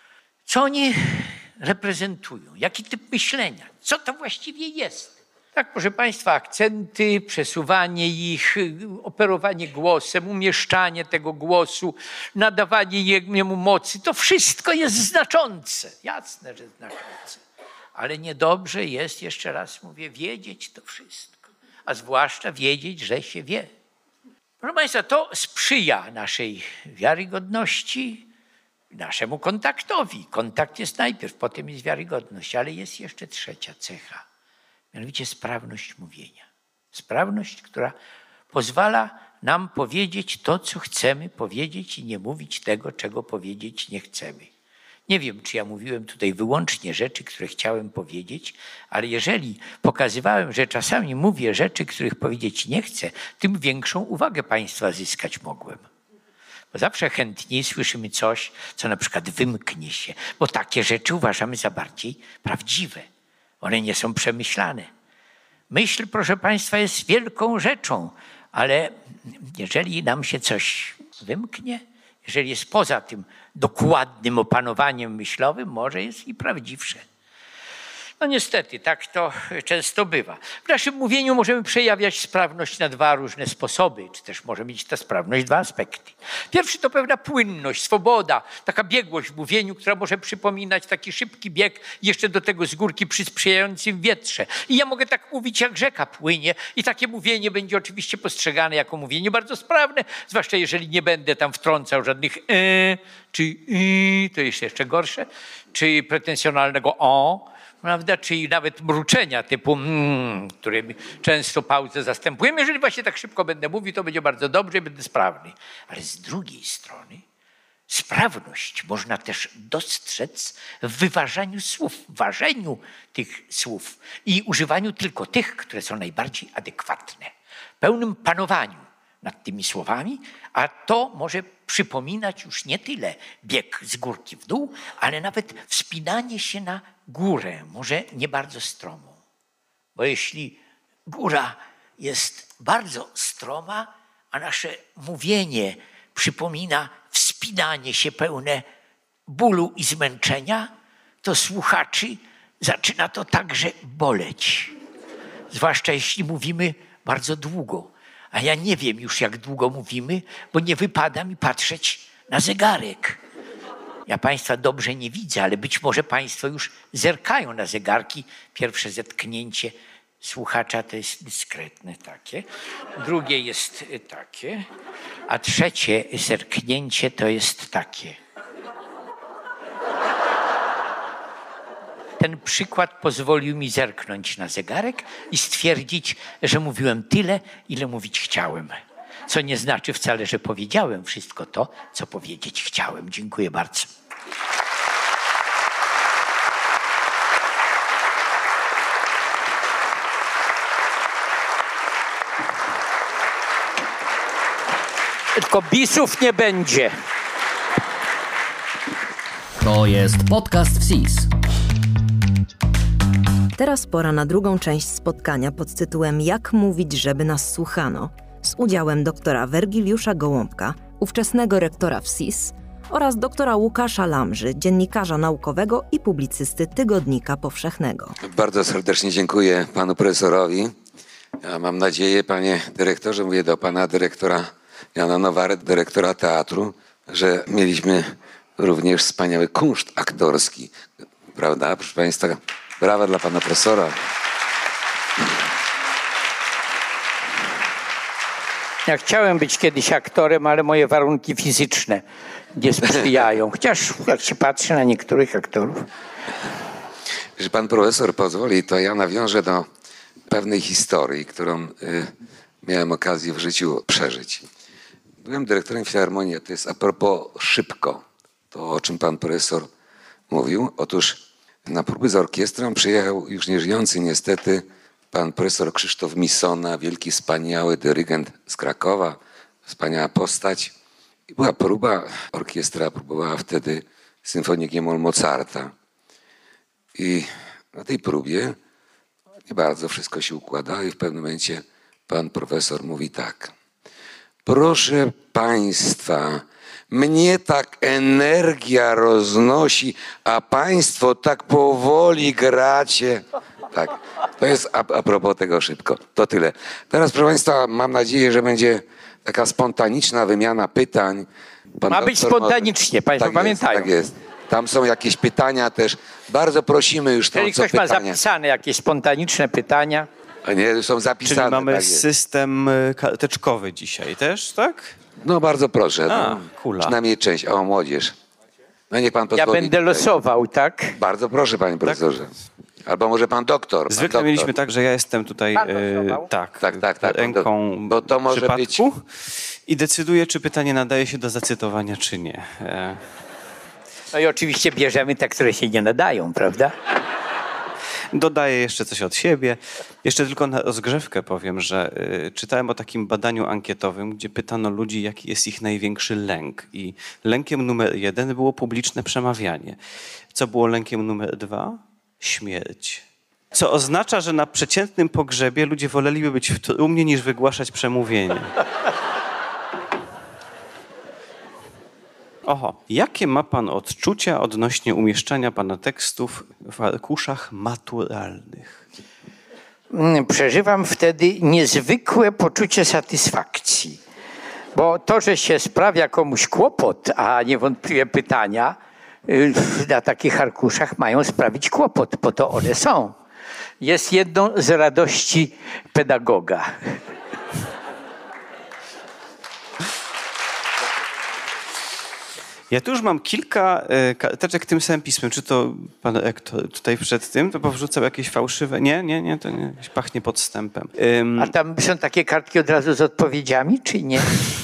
co oni reprezentują, jaki typ myślenia, co to właściwie jest. Tak, proszę Państwa, akcenty, przesuwanie ich, operowanie głosem, umieszczanie tego głosu, nadawanie jemu mocy, to wszystko jest znaczące. Jasne, że znaczące. Ale niedobrze jest, jeszcze raz mówię, wiedzieć to wszystko. A zwłaszcza wiedzieć, że się wie. Proszę Państwa, to sprzyja naszej wiarygodności, naszemu kontaktowi. Kontakt jest najpierw, potem jest wiarygodność, ale jest jeszcze trzecia cecha. Mianowicie sprawność mówienia. Sprawność, która pozwala nam powiedzieć to, co chcemy powiedzieć i nie mówić tego, czego powiedzieć nie chcemy. Nie wiem, czy ja mówiłem tutaj wyłącznie rzeczy, które chciałem powiedzieć, ale jeżeli pokazywałem, że czasami mówię rzeczy, których powiedzieć nie chcę, tym większą uwagę Państwa zyskać mogłem. Bo zawsze chętniej słyszymy coś, co na przykład wymknie się, bo takie rzeczy uważamy za bardziej prawdziwe. One nie są przemyślane. Myśl, proszę Państwa, jest wielką rzeczą, ale jeżeli nam się coś wymknie, jeżeli jest poza tym dokładnym opanowaniem myślowym, może jest i prawdziwsze. No niestety, tak to często bywa. W naszym mówieniu możemy przejawiać sprawność na dwa różne sposoby, czy też może mieć ta sprawność dwa aspekty. Pierwszy to pewna płynność, swoboda, taka biegłość w mówieniu, która może przypominać taki szybki bieg, jeszcze do tego z górki przy sprzyjającym wietrze. I ja mogę tak mówić, jak rzeka płynie i takie mówienie będzie oczywiście postrzegane jako mówienie bardzo sprawne, zwłaszcza jeżeli nie będę tam wtrącał żadnych e, czy i, to jest jeszcze gorsze, czy pretensjonalnego o, prawda? Czyli nawet mruczenia typu mm, którym często pauzę zastępujemy. Jeżeli właśnie tak szybko będę mówił, to będzie bardzo dobrze i będę sprawny. Ale z drugiej strony sprawność można też dostrzec w wyważaniu słów, w ważeniu tych słów i używaniu tylko tych, które są najbardziej adekwatne. Pełnym panowaniu nad tymi słowami, a to może przypominać już nie tyle bieg z górki w dół, ale nawet wspinanie się na górę, może nie bardzo stromą. Bo jeśli góra jest bardzo stroma, a nasze mówienie przypomina wspinanie się pełne bólu i zmęczenia, to słuchaczy zaczyna to także boleć. Zwłaszcza jeśli mówimy bardzo długo. A ja nie wiem już, jak długo mówimy, bo nie wypada mi patrzeć na zegarek. Ja Państwa dobrze nie widzę, ale być może Państwo już zerkają na zegarki. Pierwsze zetknięcie słuchacza to jest dyskretne takie, drugie jest takie, a trzecie zerknięcie to jest takie. Ten przykład pozwolił mi zerknąć na zegarek i stwierdzić, że mówiłem tyle, ile mówić chciałem. Co nie znaczy wcale, że powiedziałem wszystko to, co powiedzieć chciałem. Dziękuję bardzo. Tylko bisów nie będzie. To jest podcast W S I S. Teraz pora na drugą część spotkania pod tytułem Jak mówić, żeby nas słuchano, z udziałem doktora Wergiliusza Gołąbka, ówczesnego rektora W S I S, oraz doktora Łukasza Lamży, dziennikarza naukowego i publicysty Tygodnika Powszechnego. Bardzo serdecznie dziękuję panu profesorowi. Ja mam nadzieję, panie dyrektorze, mówię do pana dyrektora Jana Nowary, dyrektora teatru, że mieliśmy również wspaniały kunszt aktorski. Prawda? Proszę państwa, brawa dla pana profesora. Ja chciałem być kiedyś aktorem, ale moje warunki fizyczne nie sprzyjają. Chociaż jak się patrzy na niektórych aktorów. Jeśli pan profesor pozwoli, to ja nawiążę do pewnej historii, którą y, miałem okazję w życiu przeżyć. Byłem dyrektorem Filharmonii, to jest a propos szybko, to o czym pan profesor mówił. Otóż na próby z orkiestrą przyjechał już nieżyjący niestety pan profesor Krzysztof Misona, wielki, wspaniały dyrygent z Krakowa, wspaniała postać. I była próba, orkiestra próbowała wtedy symfonię G-moll Mozarta. I na tej próbie nie bardzo wszystko się układa i w pewnym momencie pan profesor mówi tak. Proszę państwa, mnie tak energia roznosi, a państwo tak powoli gracie. Tak, to jest a, a propos tego szybko. To tyle. Teraz, proszę państwa, mam nadzieję, że będzie taka spontaniczna wymiana pytań. Pan Ma być spontanicznie, państwo tak pamiętają. Jest, tak jest. Tam są jakieś pytania też. Bardzo prosimy już to, Jeżeli co ktoś ma pytania. zapisane jakieś spontaniczne pytania. A nie, są zapisane. Czyli mamy tak jest. system y, karteczkowy dzisiaj też, tak? No bardzo proszę. A, no, hula. Przynajmniej część. O, młodzież. No niech pan Ja pozwoli. będę tutaj. losował, tak? Bardzo proszę, panie profesorze. Albo może pan doktor. Pan Zwykle doktor. mieliśmy tak, że ja jestem tutaj Pan y, losował? tak, Tak, tak, tak. ręką Bo to może przypadku i decyduję, czy pytanie nadaje się do zacytowania, czy nie. E, No i oczywiście bierzemy te, które się nie nadają, prawda? Dodaję jeszcze coś od siebie. Jeszcze tylko na rozgrzewkę powiem, że y, czytałem o takim badaniu ankietowym, gdzie pytano ludzi, jaki jest ich największy lęk. I lękiem numer jeden było publiczne przemawianie. Co było lękiem numer dwa? Śmierć. Co oznacza, że na przeciętnym pogrzebie ludzie woleliby być w trumnie, niż wygłaszać przemówienie. Oho, jakie ma pan odczucia odnośnie umieszczania pana tekstów w arkuszach maturalnych? Przeżywam wtedy niezwykłe poczucie satysfakcji. Bo to, że się sprawia komuś kłopot, a niewątpliwie pytania y, na takich arkuszach mają sprawić kłopot, po to one są. Jest jedną z radości pedagoga. Ja tu już mam kilka e, karteczek tym samym pismem. Czy to pan rektor tutaj przed tym, to powrzucał jakieś fałszywe? Nie, nie, nie, to nie, pachnie podstępem. Ym, A tam są takie kartki od razu z odpowiedziami, czy nie?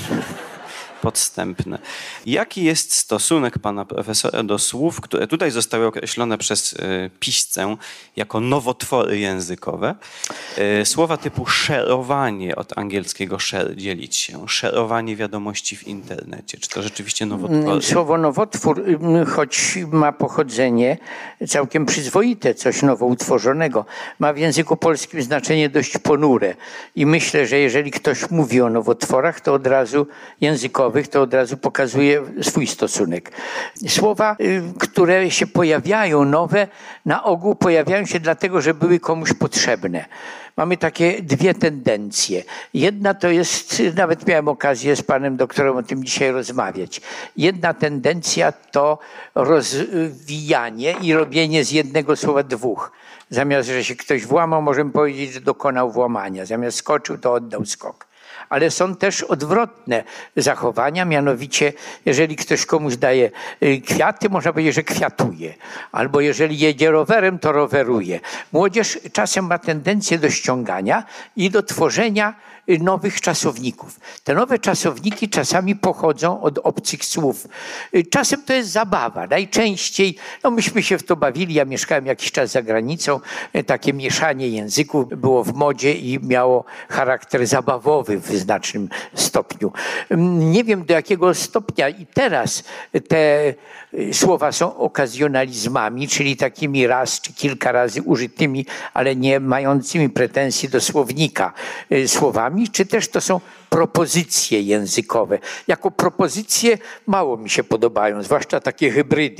podstępne. Jaki jest stosunek pana profesora do słów, które tutaj zostały określone przez y, piscę jako nowotwory językowe? Y, słowa typu szerowanie, od angielskiego share, dzielić się, szerowanie wiadomości w internecie. Czy to rzeczywiście nowotwory? Słowo nowotwór, choć ma pochodzenie całkiem przyzwoite, coś nowo utworzonego, ma w języku polskim znaczenie dość ponure. I myślę, że jeżeli ktoś mówi o nowotworach, to od razu językowych, to od razu pokazuje swój stosunek. Słowa, które się pojawiają, nowe, na ogół pojawiają się dlatego, że były komuś potrzebne. Mamy takie dwie tendencje. Jedna to jest, nawet miałem okazję z panem doktorem o tym dzisiaj rozmawiać. Jedna tendencja to rozwijanie i robienie z jednego słowa dwóch. Zamiast, że się ktoś włamał, możemy powiedzieć, że dokonał włamania. Zamiast skoczył, to oddał skok. Ale są też odwrotne zachowania, mianowicie jeżeli ktoś komuś daje kwiaty, można powiedzieć, że kwiatuje. Albo jeżeli jedzie rowerem, to roweruje. Młodzież czasem ma tendencję do ściągania i do tworzenia nowych czasowników. Te nowe czasowniki czasami pochodzą od obcych słów. Czasem to jest zabawa. Najczęściej, no myśmy się w to bawili, ja mieszkałem jakiś czas za granicą, takie mieszanie języków było w modzie i miało charakter zabawowy w znacznym stopniu. Nie wiem do jakiego stopnia i teraz te słowa są okazjonalizmami, czyli takimi raz czy kilka razy użytymi, ale nie mającymi pretensji do słownika słowami, czy też to są propozycje językowe. Jako propozycje mało mi się podobają, zwłaszcza takie hybrydy.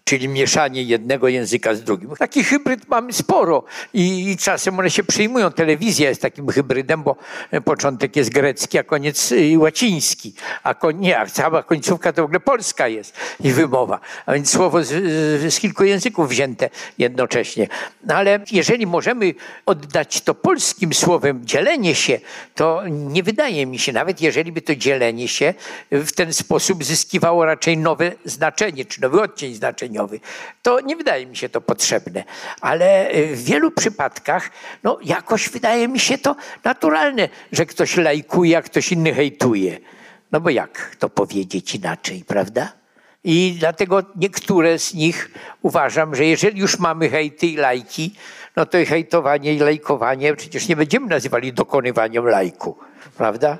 czyli mieszanie jednego języka z drugim. Taki hybryd mamy sporo i, i czasem one się przyjmują. Telewizja jest takim hybrydem, bo początek jest grecki, a koniec łaciński, a kon, nie, a cała końcówka to w ogóle polska jest i wymowa. A więc słowo z, z, z kilku języków wzięte jednocześnie. No ale jeżeli możemy oddać to polskim słowem dzielenie się, to nie wydaje mi się, nawet jeżeli by to dzielenie się w ten sposób zyskiwało raczej nowe znaczenie, czy nowy odcień znaczeniowy, to nie wydaje mi się to potrzebne. Ale w wielu przypadkach no, jakoś wydaje mi się to naturalne, że ktoś lajkuje, a ktoś inny hejtuje. No bo jak to powiedzieć inaczej, prawda? I dlatego niektóre z nich uważam, że jeżeli już mamy hejty i lajki, no to i hejtowanie i lajkowanie przecież nie będziemy nazywali dokonywaniem lajku, prawda?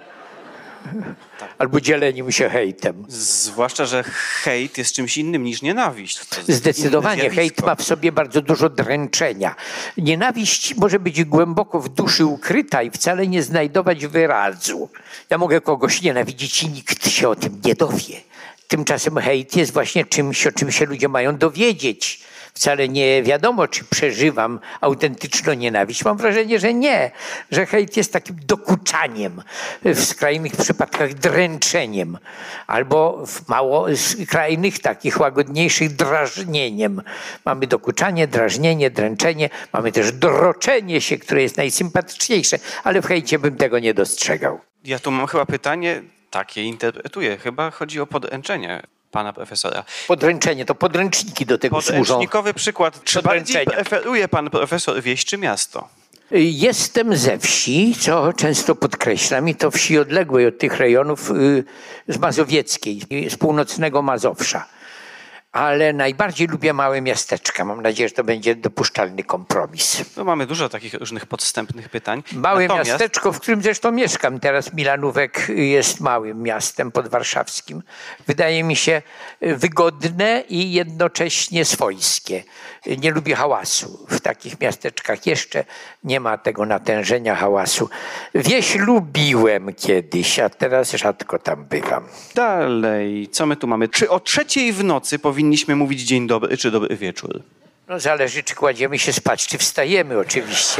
Albo dzieleniem się hejtem. Zwłaszcza, że hejt jest czymś innym niż nienawiść. Zdecydowanie. Hejt ma w sobie bardzo dużo dręczenia. Nienawiść może być głęboko w duszy ukryta i wcale nie znajdować wyrazu. Ja mogę kogoś nienawidzić i nikt się o tym nie dowie. Tymczasem hejt jest właśnie czymś, o czym się ludzie mają dowiedzieć. Wcale nie wiadomo, czy przeżywam autentyczną nienawiść. Mam wrażenie, że nie. Że hejt jest takim dokuczaniem, w skrajnych przypadkach dręczeniem, albo w mało skrajnych, takich łagodniejszych drażnieniem. Mamy dokuczanie, drażnienie, dręczenie. Mamy też droczenie się, które jest najsympatyczniejsze, ale w hejcie bym tego nie dostrzegał. Ja tu mam chyba pytanie, takie interpretuję. Chyba chodzi o podręczenie pana profesora. Podręczenie, to podręczniki do tego służą. Podręcznikowy przykład. Czy bardziej preferuje pan profesor wieś czy miasto? Jestem ze wsi, co często podkreślam, i to wsi odległej od tych rejonów z Mazowieckiej, z północnego Mazowsza. Ale najbardziej lubię małe miasteczka. Mam nadzieję, że to będzie dopuszczalny kompromis. No, mamy dużo takich różnych podstępnych pytań. Małe Natomiast... miasteczko, w którym zresztą mieszkam. Teraz Milanówek jest małym miastem podwarszawskim. Wydaje mi się wygodne i jednocześnie swojskie. Nie lubię hałasu. W takich miasteczkach jeszcze nie ma tego natężenia hałasu. Wieś lubiłem kiedyś, a teraz rzadko tam bywam. Dalej, co my tu mamy? Czy o trzeciej w nocy powinniśmy mówić dzień dobry czy dobry wieczór? No zależy, czy kładziemy się spać, czy wstajemy oczywiście.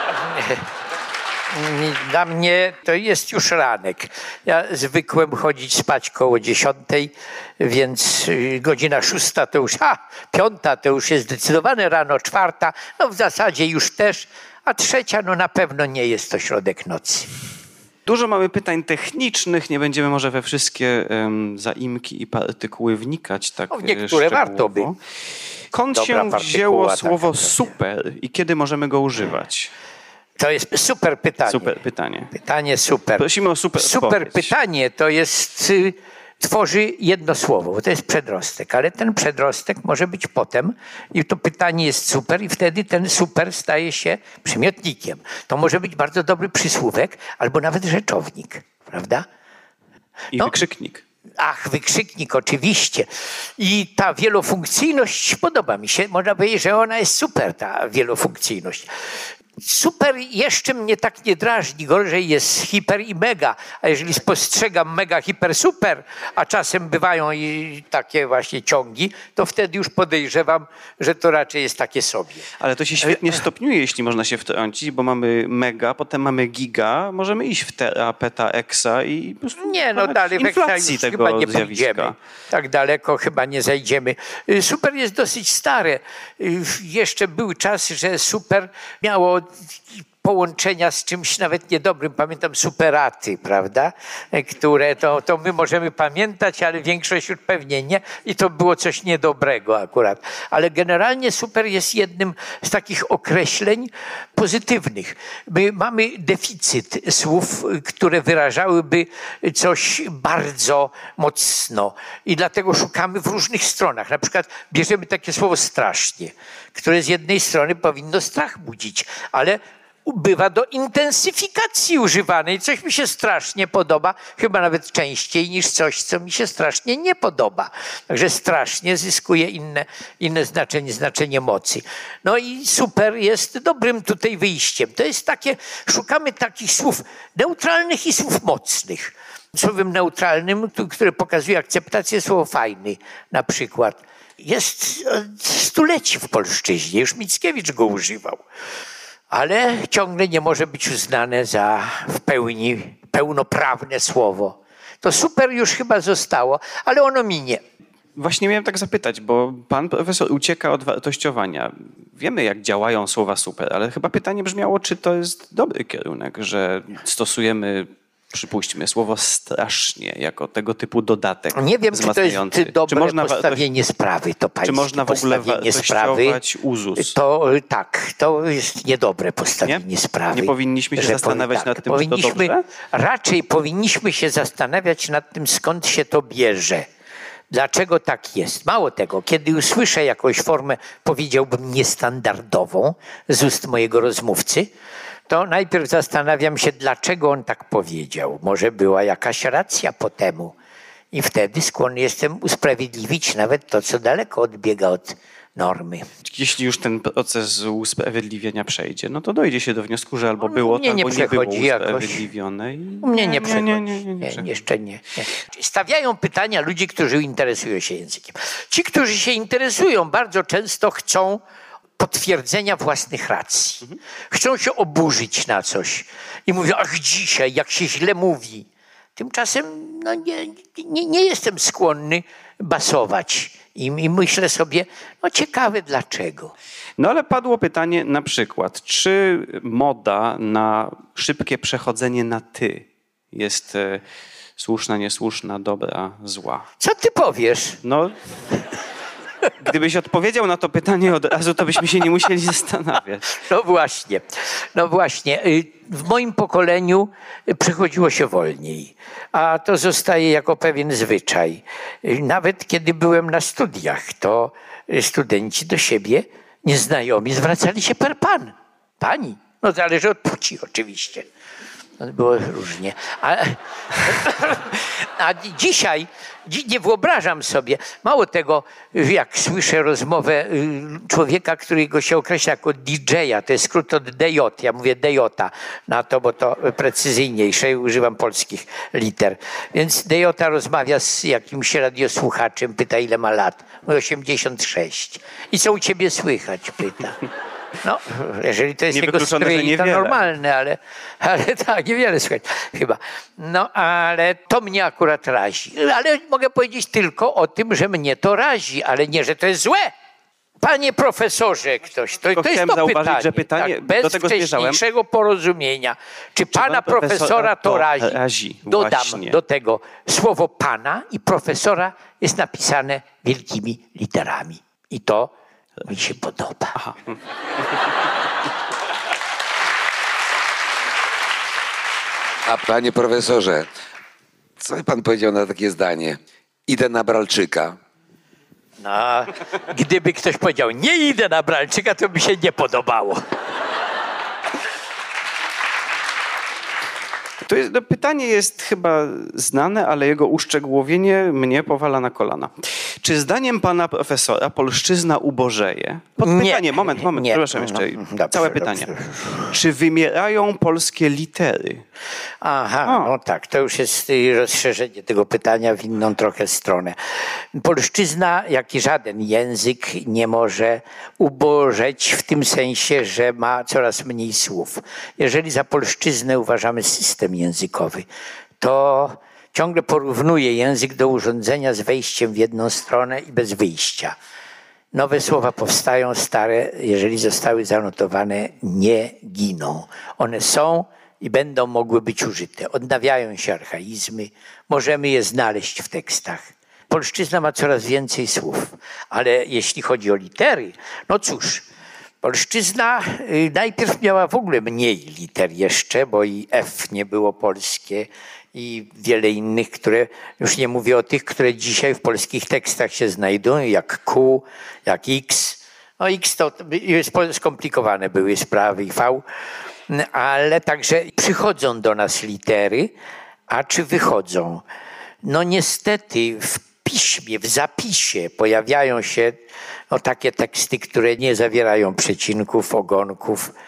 Dla mnie to jest już ranek. Ja zwykłem chodzić spać koło dziesiątej, więc godzina szósta to już, a piąta to już jest zdecydowane rano, czwarta, no w zasadzie już też, a trzecia no na pewno nie jest to środek nocy. Dużo mamy pytań technicznych, nie będziemy może we wszystkie um, zaimki i partykuły wnikać tak no, niektóre warto by. Skąd się wzięło słowo super i kiedy możemy go używać? To jest super pytanie. Super pytanie. Pytanie super. Prosimy o super Super odpowiedź. pytanie to jest, y, tworzy jedno słowo, bo to jest przedrostek, ale ten przedrostek może być potem i to pytanie jest super i wtedy ten super staje się przymiotnikiem. To może być bardzo dobry przysłówek albo nawet rzeczownik, prawda? I no. wykrzyknik. Ach, wykrzyknik oczywiście. I ta wielofunkcyjność podoba mi się. Można powiedzieć, że ona jest super, ta wielofunkcyjność. Super jeszcze mnie tak nie drażni, gorzej jest hiper i mega, a jeżeli spostrzegam mega, hiper, super, a czasem bywają i takie właśnie ciągi, to wtedy już podejrzewam, że to raczej jest takie sobie. Ale to się świetnie stopniuje, jeśli można się wtrącić, bo mamy mega, potem mamy giga, możemy iść w tera, peta, eksa i po prostu nie, no dalej w eksa już tego chyba nie zjawiska. pójdziemy. Tak daleko chyba nie zajdziemy. Super jest dosyć stare. Jeszcze był czas, że super miało połączenia z czymś nawet niedobrym. Pamiętam superaty, prawda? Które to, to my możemy pamiętać, ale większość już pewnie nie. I to było coś niedobrego akurat. Ale generalnie super jest jednym z takich określeń pozytywnych. My mamy deficyt słów, które wyrażałyby coś bardzo mocno. I dlatego szukamy w różnych stronach. Na przykład bierzemy takie słowo strasznie, które z jednej strony powinno strach budzić, ale bywa do intensyfikacji używanej. Coś mi się strasznie podoba, chyba nawet częściej niż coś, co mi się strasznie nie podoba. Także strasznie zyskuje inne, inne znaczenie, znaczenie mocy. No i super jest dobrym tutaj wyjściem. To jest takie, szukamy takich słów neutralnych i słów mocnych. Słowem neutralnym, które pokazuje akceptację, słowo fajny na przykład. Jest od stuleci w polszczyźnie, już Mickiewicz go używał, ale ciągle nie może być uznane za w pełni pełnoprawne słowo. To super już chyba zostało, ale ono minie. Właśnie miałem tak zapytać, bo pan profesor ucieka od wartościowania. Wiemy, jak działają słowa super, ale chyba pytanie brzmiało, czy to jest dobry kierunek, że stosujemy, przypuśćmy, słowo strasznie jako tego typu dodatek. Nie wiem, czy to jest dobre czy można postawienie sprawy. To czy można w ogóle wartościować uzus? To tak, to jest niedobre postawienie nie? sprawy. Nie powinniśmy się zastanawiać tak, nad tym, powinniśmy, czy to dobrze? Raczej powinniśmy się zastanawiać nad tym, skąd się to bierze. Dlaczego tak jest? Mało tego, kiedy usłyszę jakąś formę, powiedziałbym, niestandardową z ust mojego rozmówcy, to najpierw zastanawiam się, dlaczego on tak powiedział. Może była jakaś racja po temu. I wtedy skłonny jestem usprawiedliwić nawet to, co daleko odbiega od normy. Jeśli już ten proces usprawiedliwienia przejdzie, no to dojdzie się do wniosku, że albo było to, albo nie było usprawiedliwione. I... U mnie nie, nie przechodzi. Nie, nie, nie, nie, nie, jeszcze nie, nie. Stawiają pytania ludzie, którzy interesują się językiem. Ci, którzy się interesują, bardzo często chcą potwierdzenia własnych racji. Mhm. Chcą się oburzyć na coś i mówią, ach dzisiaj, jak się źle mówi. Tymczasem no nie, nie, nie jestem skłonny basować. I, I myślę sobie, no ciekawe dlaczego. No ale padło pytanie na przykład, czy moda na szybkie przechodzenie na ty jest e, słuszna, niesłuszna, dobra, zła? Co ty powiesz? No, gdybyś odpowiedział na to pytanie od razu, to byśmy się nie musieli zastanawiać. No właśnie, no właśnie. W moim pokoleniu przechodziło się wolniej, a to zostaje jako pewien zwyczaj. Nawet kiedy byłem na studiach, to studenci do siebie nieznajomi zwracali się per pan. Pani. No zależy od płci oczywiście. Było różnie. A, a dzisiaj nie wyobrażam sobie, mało tego, jak słyszę rozmowę człowieka, którego się określa jako D J-a, to jest skrót od D J, ja mówię D J na to, bo to precyzyjniejsze i używam polskich liter. Więc D J rozmawia z jakimś radiosłuchaczem, pyta ile ma lat. Mówi osiemdziesiąt sześć. I co u ciebie słychać? Pyta. No, jeżeli to jest jego strój, to normalne, ale, ale tak, niewiele słychać chyba. No, ale to mnie akurat razi. Ale mogę powiedzieć tylko o tym, że mnie to razi, ale nie, że to jest złe. Panie profesorze, ktoś, to, to jest to zauważyć, pytanie, że pytanie tak, bez do tego wcześniejszego porozumienia. Czy, czy pana profesora, profesora to razi? razi Dodam właśnie. do tego słowo pana i profesora jest napisane wielkimi literami. I to mi się podoba. Aha. A panie profesorze, co by pan powiedział na takie zdanie? Idę na Bralczyka. No, gdyby ktoś powiedział, nie idę na Bralczyka, to by się nie podobało. To jest, no, pytanie jest chyba znane, ale jego uszczegółowienie mnie powala na kolana. Czy zdaniem pana profesora polszczyzna ubożeje? Podpytanie, nie, moment, moment, nie, przepraszam jeszcze. No, dobrze, całe pytanie. Dobrze. Czy wymierają polskie litery? Aha, o. no tak, to już jest rozszerzenie tego pytania w inną trochę stronę. Polszczyzna, jak i żaden język, nie może ubożeć w tym sensie, że ma coraz mniej słów. Jeżeli za polszczyznę uważamy system językowy, to ciągle porównuje język do urządzenia z wejściem w jedną stronę i bez wyjścia. Nowe słowa powstają, stare, jeżeli zostały zanotowane, nie giną. One są i będą mogły być użyte. Odnawiają się archaizmy, możemy je znaleźć w tekstach. Polszczyzna ma coraz więcej słów, ale jeśli chodzi o litery, no cóż, polszczyzna najpierw miała w ogóle mniej liter jeszcze, bo i F nie było polskie i wiele innych, które, już nie mówię o tych, które dzisiaj w polskich tekstach się znajdują, jak Q, jak X. No X to jest skomplikowane były sprawy i V, ale także przychodzą do nas litery, a czy wychodzą? No niestety w piśmie, w zapisie pojawiają się no, takie teksty, które nie zawierają przecinków, ogonków.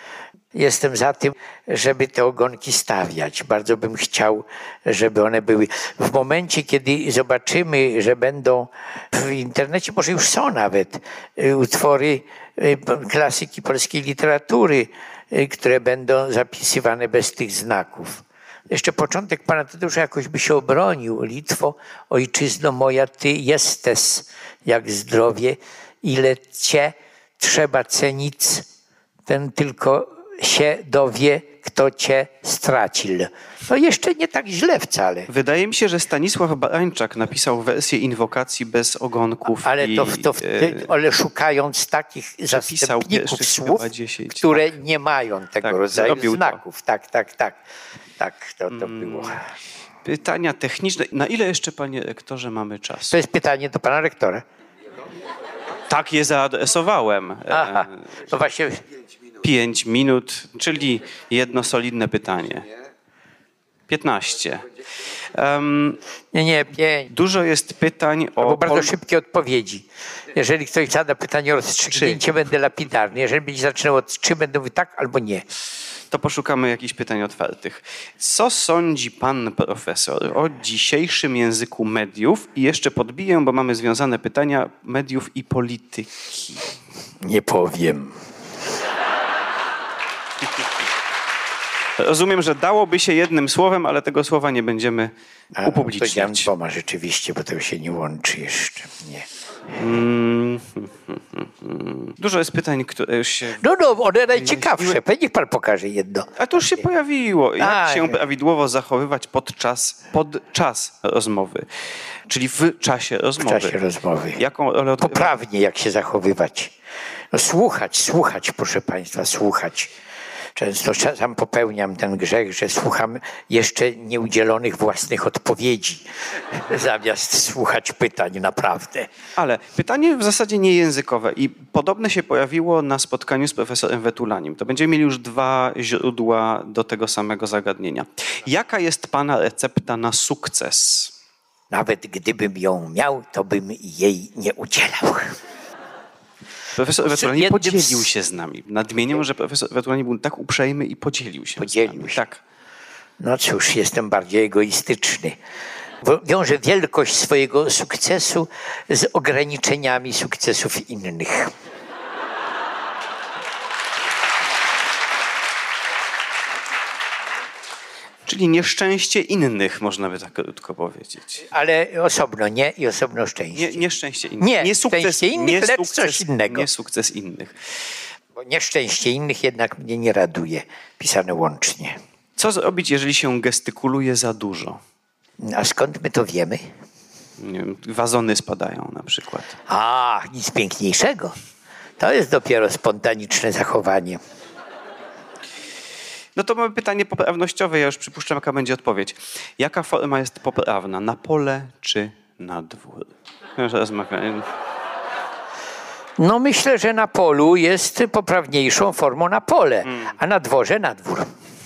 Jestem za tym, żeby te ogonki stawiać. Bardzo bym chciał, żeby one były. W momencie, kiedy zobaczymy, że będą w internecie, może już są nawet utwory klasyki polskiej literatury, które będą zapisywane bez tych znaków. Jeszcze początek pana Tadeusza jakoś by się obronił. Litwo, ojczyzno moja, ty jesteś jak zdrowie, ile cię trzeba cenić, ten tylko się dowie, kto cię stracił. No jeszcze nie tak źle wcale. Wydaje mi się, że Stanisław Barańczak napisał wersję inwokacji bez ogonków. Ale i, to, to wtedy, ale szukając takich zastępników pierwszych słów, dziesięć, które tak. nie mają tego Tak, rodzaju zrobił to. znaków. Tak, tak, tak. Tak, to, to było. Pytania techniczne. Na ile jeszcze, panie rektorze, mamy czas? To jest pytanie do pana rektora. Tak je zaadresowałem. Aha, no właśnie. Pięć minut, czyli jedno solidne pytanie. Piętnaście. Um, Nie, nie, pięć. dużo jest pytań o... Bo bardzo pol- szybkie odpowiedzi. Jeżeli ktoś zada pytanie o rozstrzygnięcie, będę lapidarny. Jeżeli będzie zaczynał od trzy, będę mówił tak albo nie. To poszukamy jakichś pytań otwartych. Co sądzi pan profesor o dzisiejszym języku mediów? I jeszcze podbiję, bo mamy związane pytania mediów i polityki. Nie powiem. Rozumiem, że dałoby się jednym słowem, ale tego słowa nie będziemy A, upubliczniać. Powiedziałem dwoma rzeczywiście, bo to się nie łączy jeszcze. Nie. Mm, Dużo jest pytań, które już się... No, no, one najciekawsze. Niech pan pokaże jedno. A to już się pojawiło. Jak A, się nie. prawidłowo zachowywać podczas, podczas rozmowy? Czyli w czasie W rozmowy. czasie rozmowy. Jaką rolę odgrywa? Poprawnie, jak się zachowywać. No, słuchać, słuchać, proszę państwa, słuchać. Często sam popełniam ten grzech, że słucham jeszcze nieudzielonych własnych odpowiedzi, zamiast słuchać pytań naprawdę. Ale pytanie w zasadzie nie językowe i podobne się pojawiło na spotkaniu z profesorem Wetulaniem. To będziemy mieli już dwa źródła do tego samego zagadnienia. Jaka jest pana recepta na sukces? Nawet gdybym ją miał, to bym jej nie udzielał. Profesor Wetulani jednym z- podzielił się z nami. Nadmienię, że profesor Wetulani był tak uprzejmy i podzielił się Podzielił z nami. się. Tak. No cóż, jestem bardziej egoistyczny. Bo wiążę wielkość swojego sukcesu z ograniczeniami sukcesów innych. Czyli nieszczęście innych, można by tak krótko powiedzieć. Ale osobno nie i osobno szczęście. Nie, nieszczęście innych. Nie, nie sukces, szczęście innych, nie lecz sukces, coś innego. Nie sukces innych. Bo nieszczęście innych jednak mnie nie raduje, pisane łącznie. Co zrobić, jeżeli się gestykuluje za dużo? A skąd my to wiemy? Nie wiem, wazony spadają na przykład. A, nic piękniejszego. To jest dopiero spontaniczne zachowanie. No to mamy pytanie poprawnościowe. Ja już przypuszczam, jaka będzie odpowiedź. Jaka forma jest poprawna? Na pole czy na dwór? Już rozmawiam. No myślę, że na polu jest poprawniejszą formą na pole, a na dworze na dwór.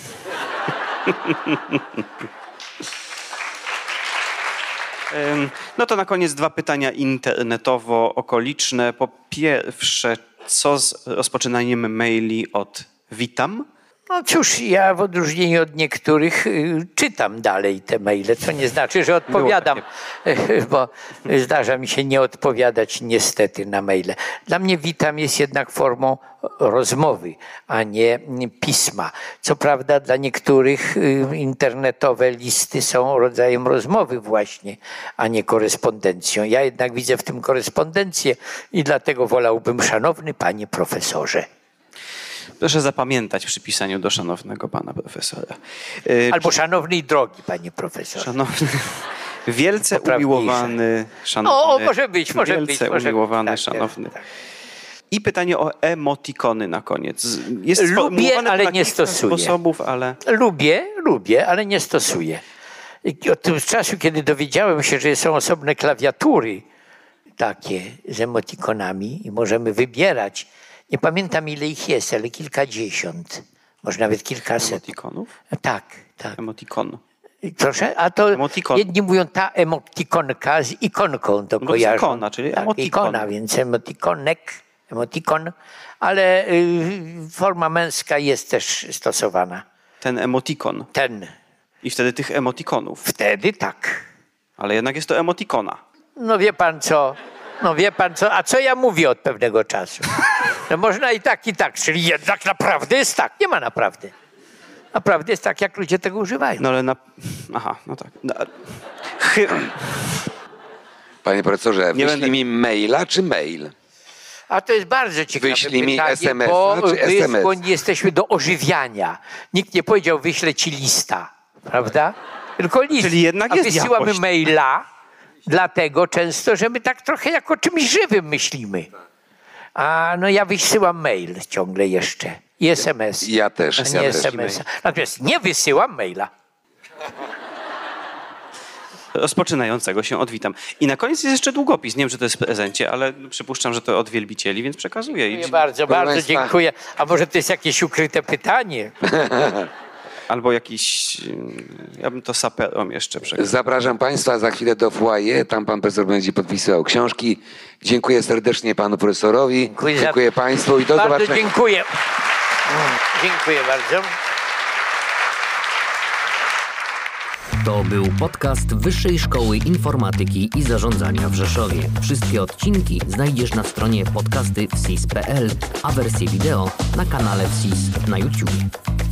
Ym, No to na koniec dwa pytania internetowo-okoliczne. Po pierwsze, co z rozpoczynaniem maili od witam? No cóż, ja w odróżnieniu od niektórych y, czytam dalej te maile, co nie znaczy, że odpowiadam, bo zdarza mi się nie odpowiadać niestety na maile. Dla mnie witam jest jednak formą rozmowy, a nie pisma. Co prawda dla niektórych y, internetowe listy są rodzajem rozmowy właśnie, a nie korespondencją. Ja jednak widzę w tym korespondencję i dlatego wolałbym, szanowny panie profesorze. Proszę zapamiętać przy pisaniu do szanownego pana profesora. Yy, Albo szanowny i drogi panie profesorze. Szanowny, wielce Poprawniejsze. umiłowany, szanowny. O, o, może być, może wielce być. Może umiłowany, być. Tak, szanowny. tak. I pytanie o emotikony na koniec. Jest Lubię, sformułowane ale na nie kilka stosuję. sposobów, ale... Lubię, lubię, ale nie stosuję. I od tego czasu, kiedy dowiedziałem się, że są osobne klawiatury takie z emotikonami i możemy wybierać, nie pamiętam ile ich jest, ale kilkadziesiąt, może nawet kilkaset. Emotikonów? Tak, tak. Emotikon. Proszę, a to Emotikon. jedni mówią ta emotikonka z ikonką to No, z kojarzą. ikona, czyli tak, emotikon. ikona, więc emotikonek, emotikon, ale y, forma męska jest też stosowana. Ten emotikon. Ten. I wtedy tych emotikonów. Wtedy tak. Ale jednak jest to emotikona. No wie pan co, no wie pan co, a co ja mówię od pewnego czasu? No można i tak, i tak, czyli jednak naprawdę jest tak, nie ma naprawdę. Naprawdę jest tak, jak ludzie tego używają. No ale na... Aha, no tak. No, chy... Panie profesorze, Nie wyślij będę- mi maila czy mail? A to jest bardzo ciekawe Wyślij mi pytanie, es em es a bo czy my es em es? skłonni jesteśmy do ożywiania. Nikt nie powiedział, wyślę ci lista, prawda? Tylko list. Czyli jednak A jest wysyłamy jakość. maila, dlatego często, że my tak trochę jak o czymś żywym myślimy. A no ja wysyłam mail ciągle jeszcze i es em es. Ja też, a ja nie też. es em es. Natomiast nie wysyłam maila. Rozpoczynającego się odwitam. I na koniec jest jeszcze długopis. Nie wiem, czy to jest w prezencie, ale przypuszczam, że to od wielbicieli, więc przekazuję. Dziękuję I... bardzo, Proszę bardzo państwa. dziękuję. A może to jest jakieś ukryte pytanie? Albo jakiś... Ja bym to saperom jeszcze przekazał. Zapraszam Państwa za chwilę do foyer. Tam pan profesor będzie podpisywał książki. Dziękuję serdecznie panu profesorowi. Dziękuję za- Dziękuję Państwu i do Bardzo zobaczenia. dziękuję. Mm, Dziękuję bardzo. To był podcast Wyższej Szkoły Informatyki i Zarządzania w Rzeszowie. Wszystkie odcinki znajdziesz na stronie podcasty w sis kropka pe el, a wersję wideo na kanale w sis na YouTubie.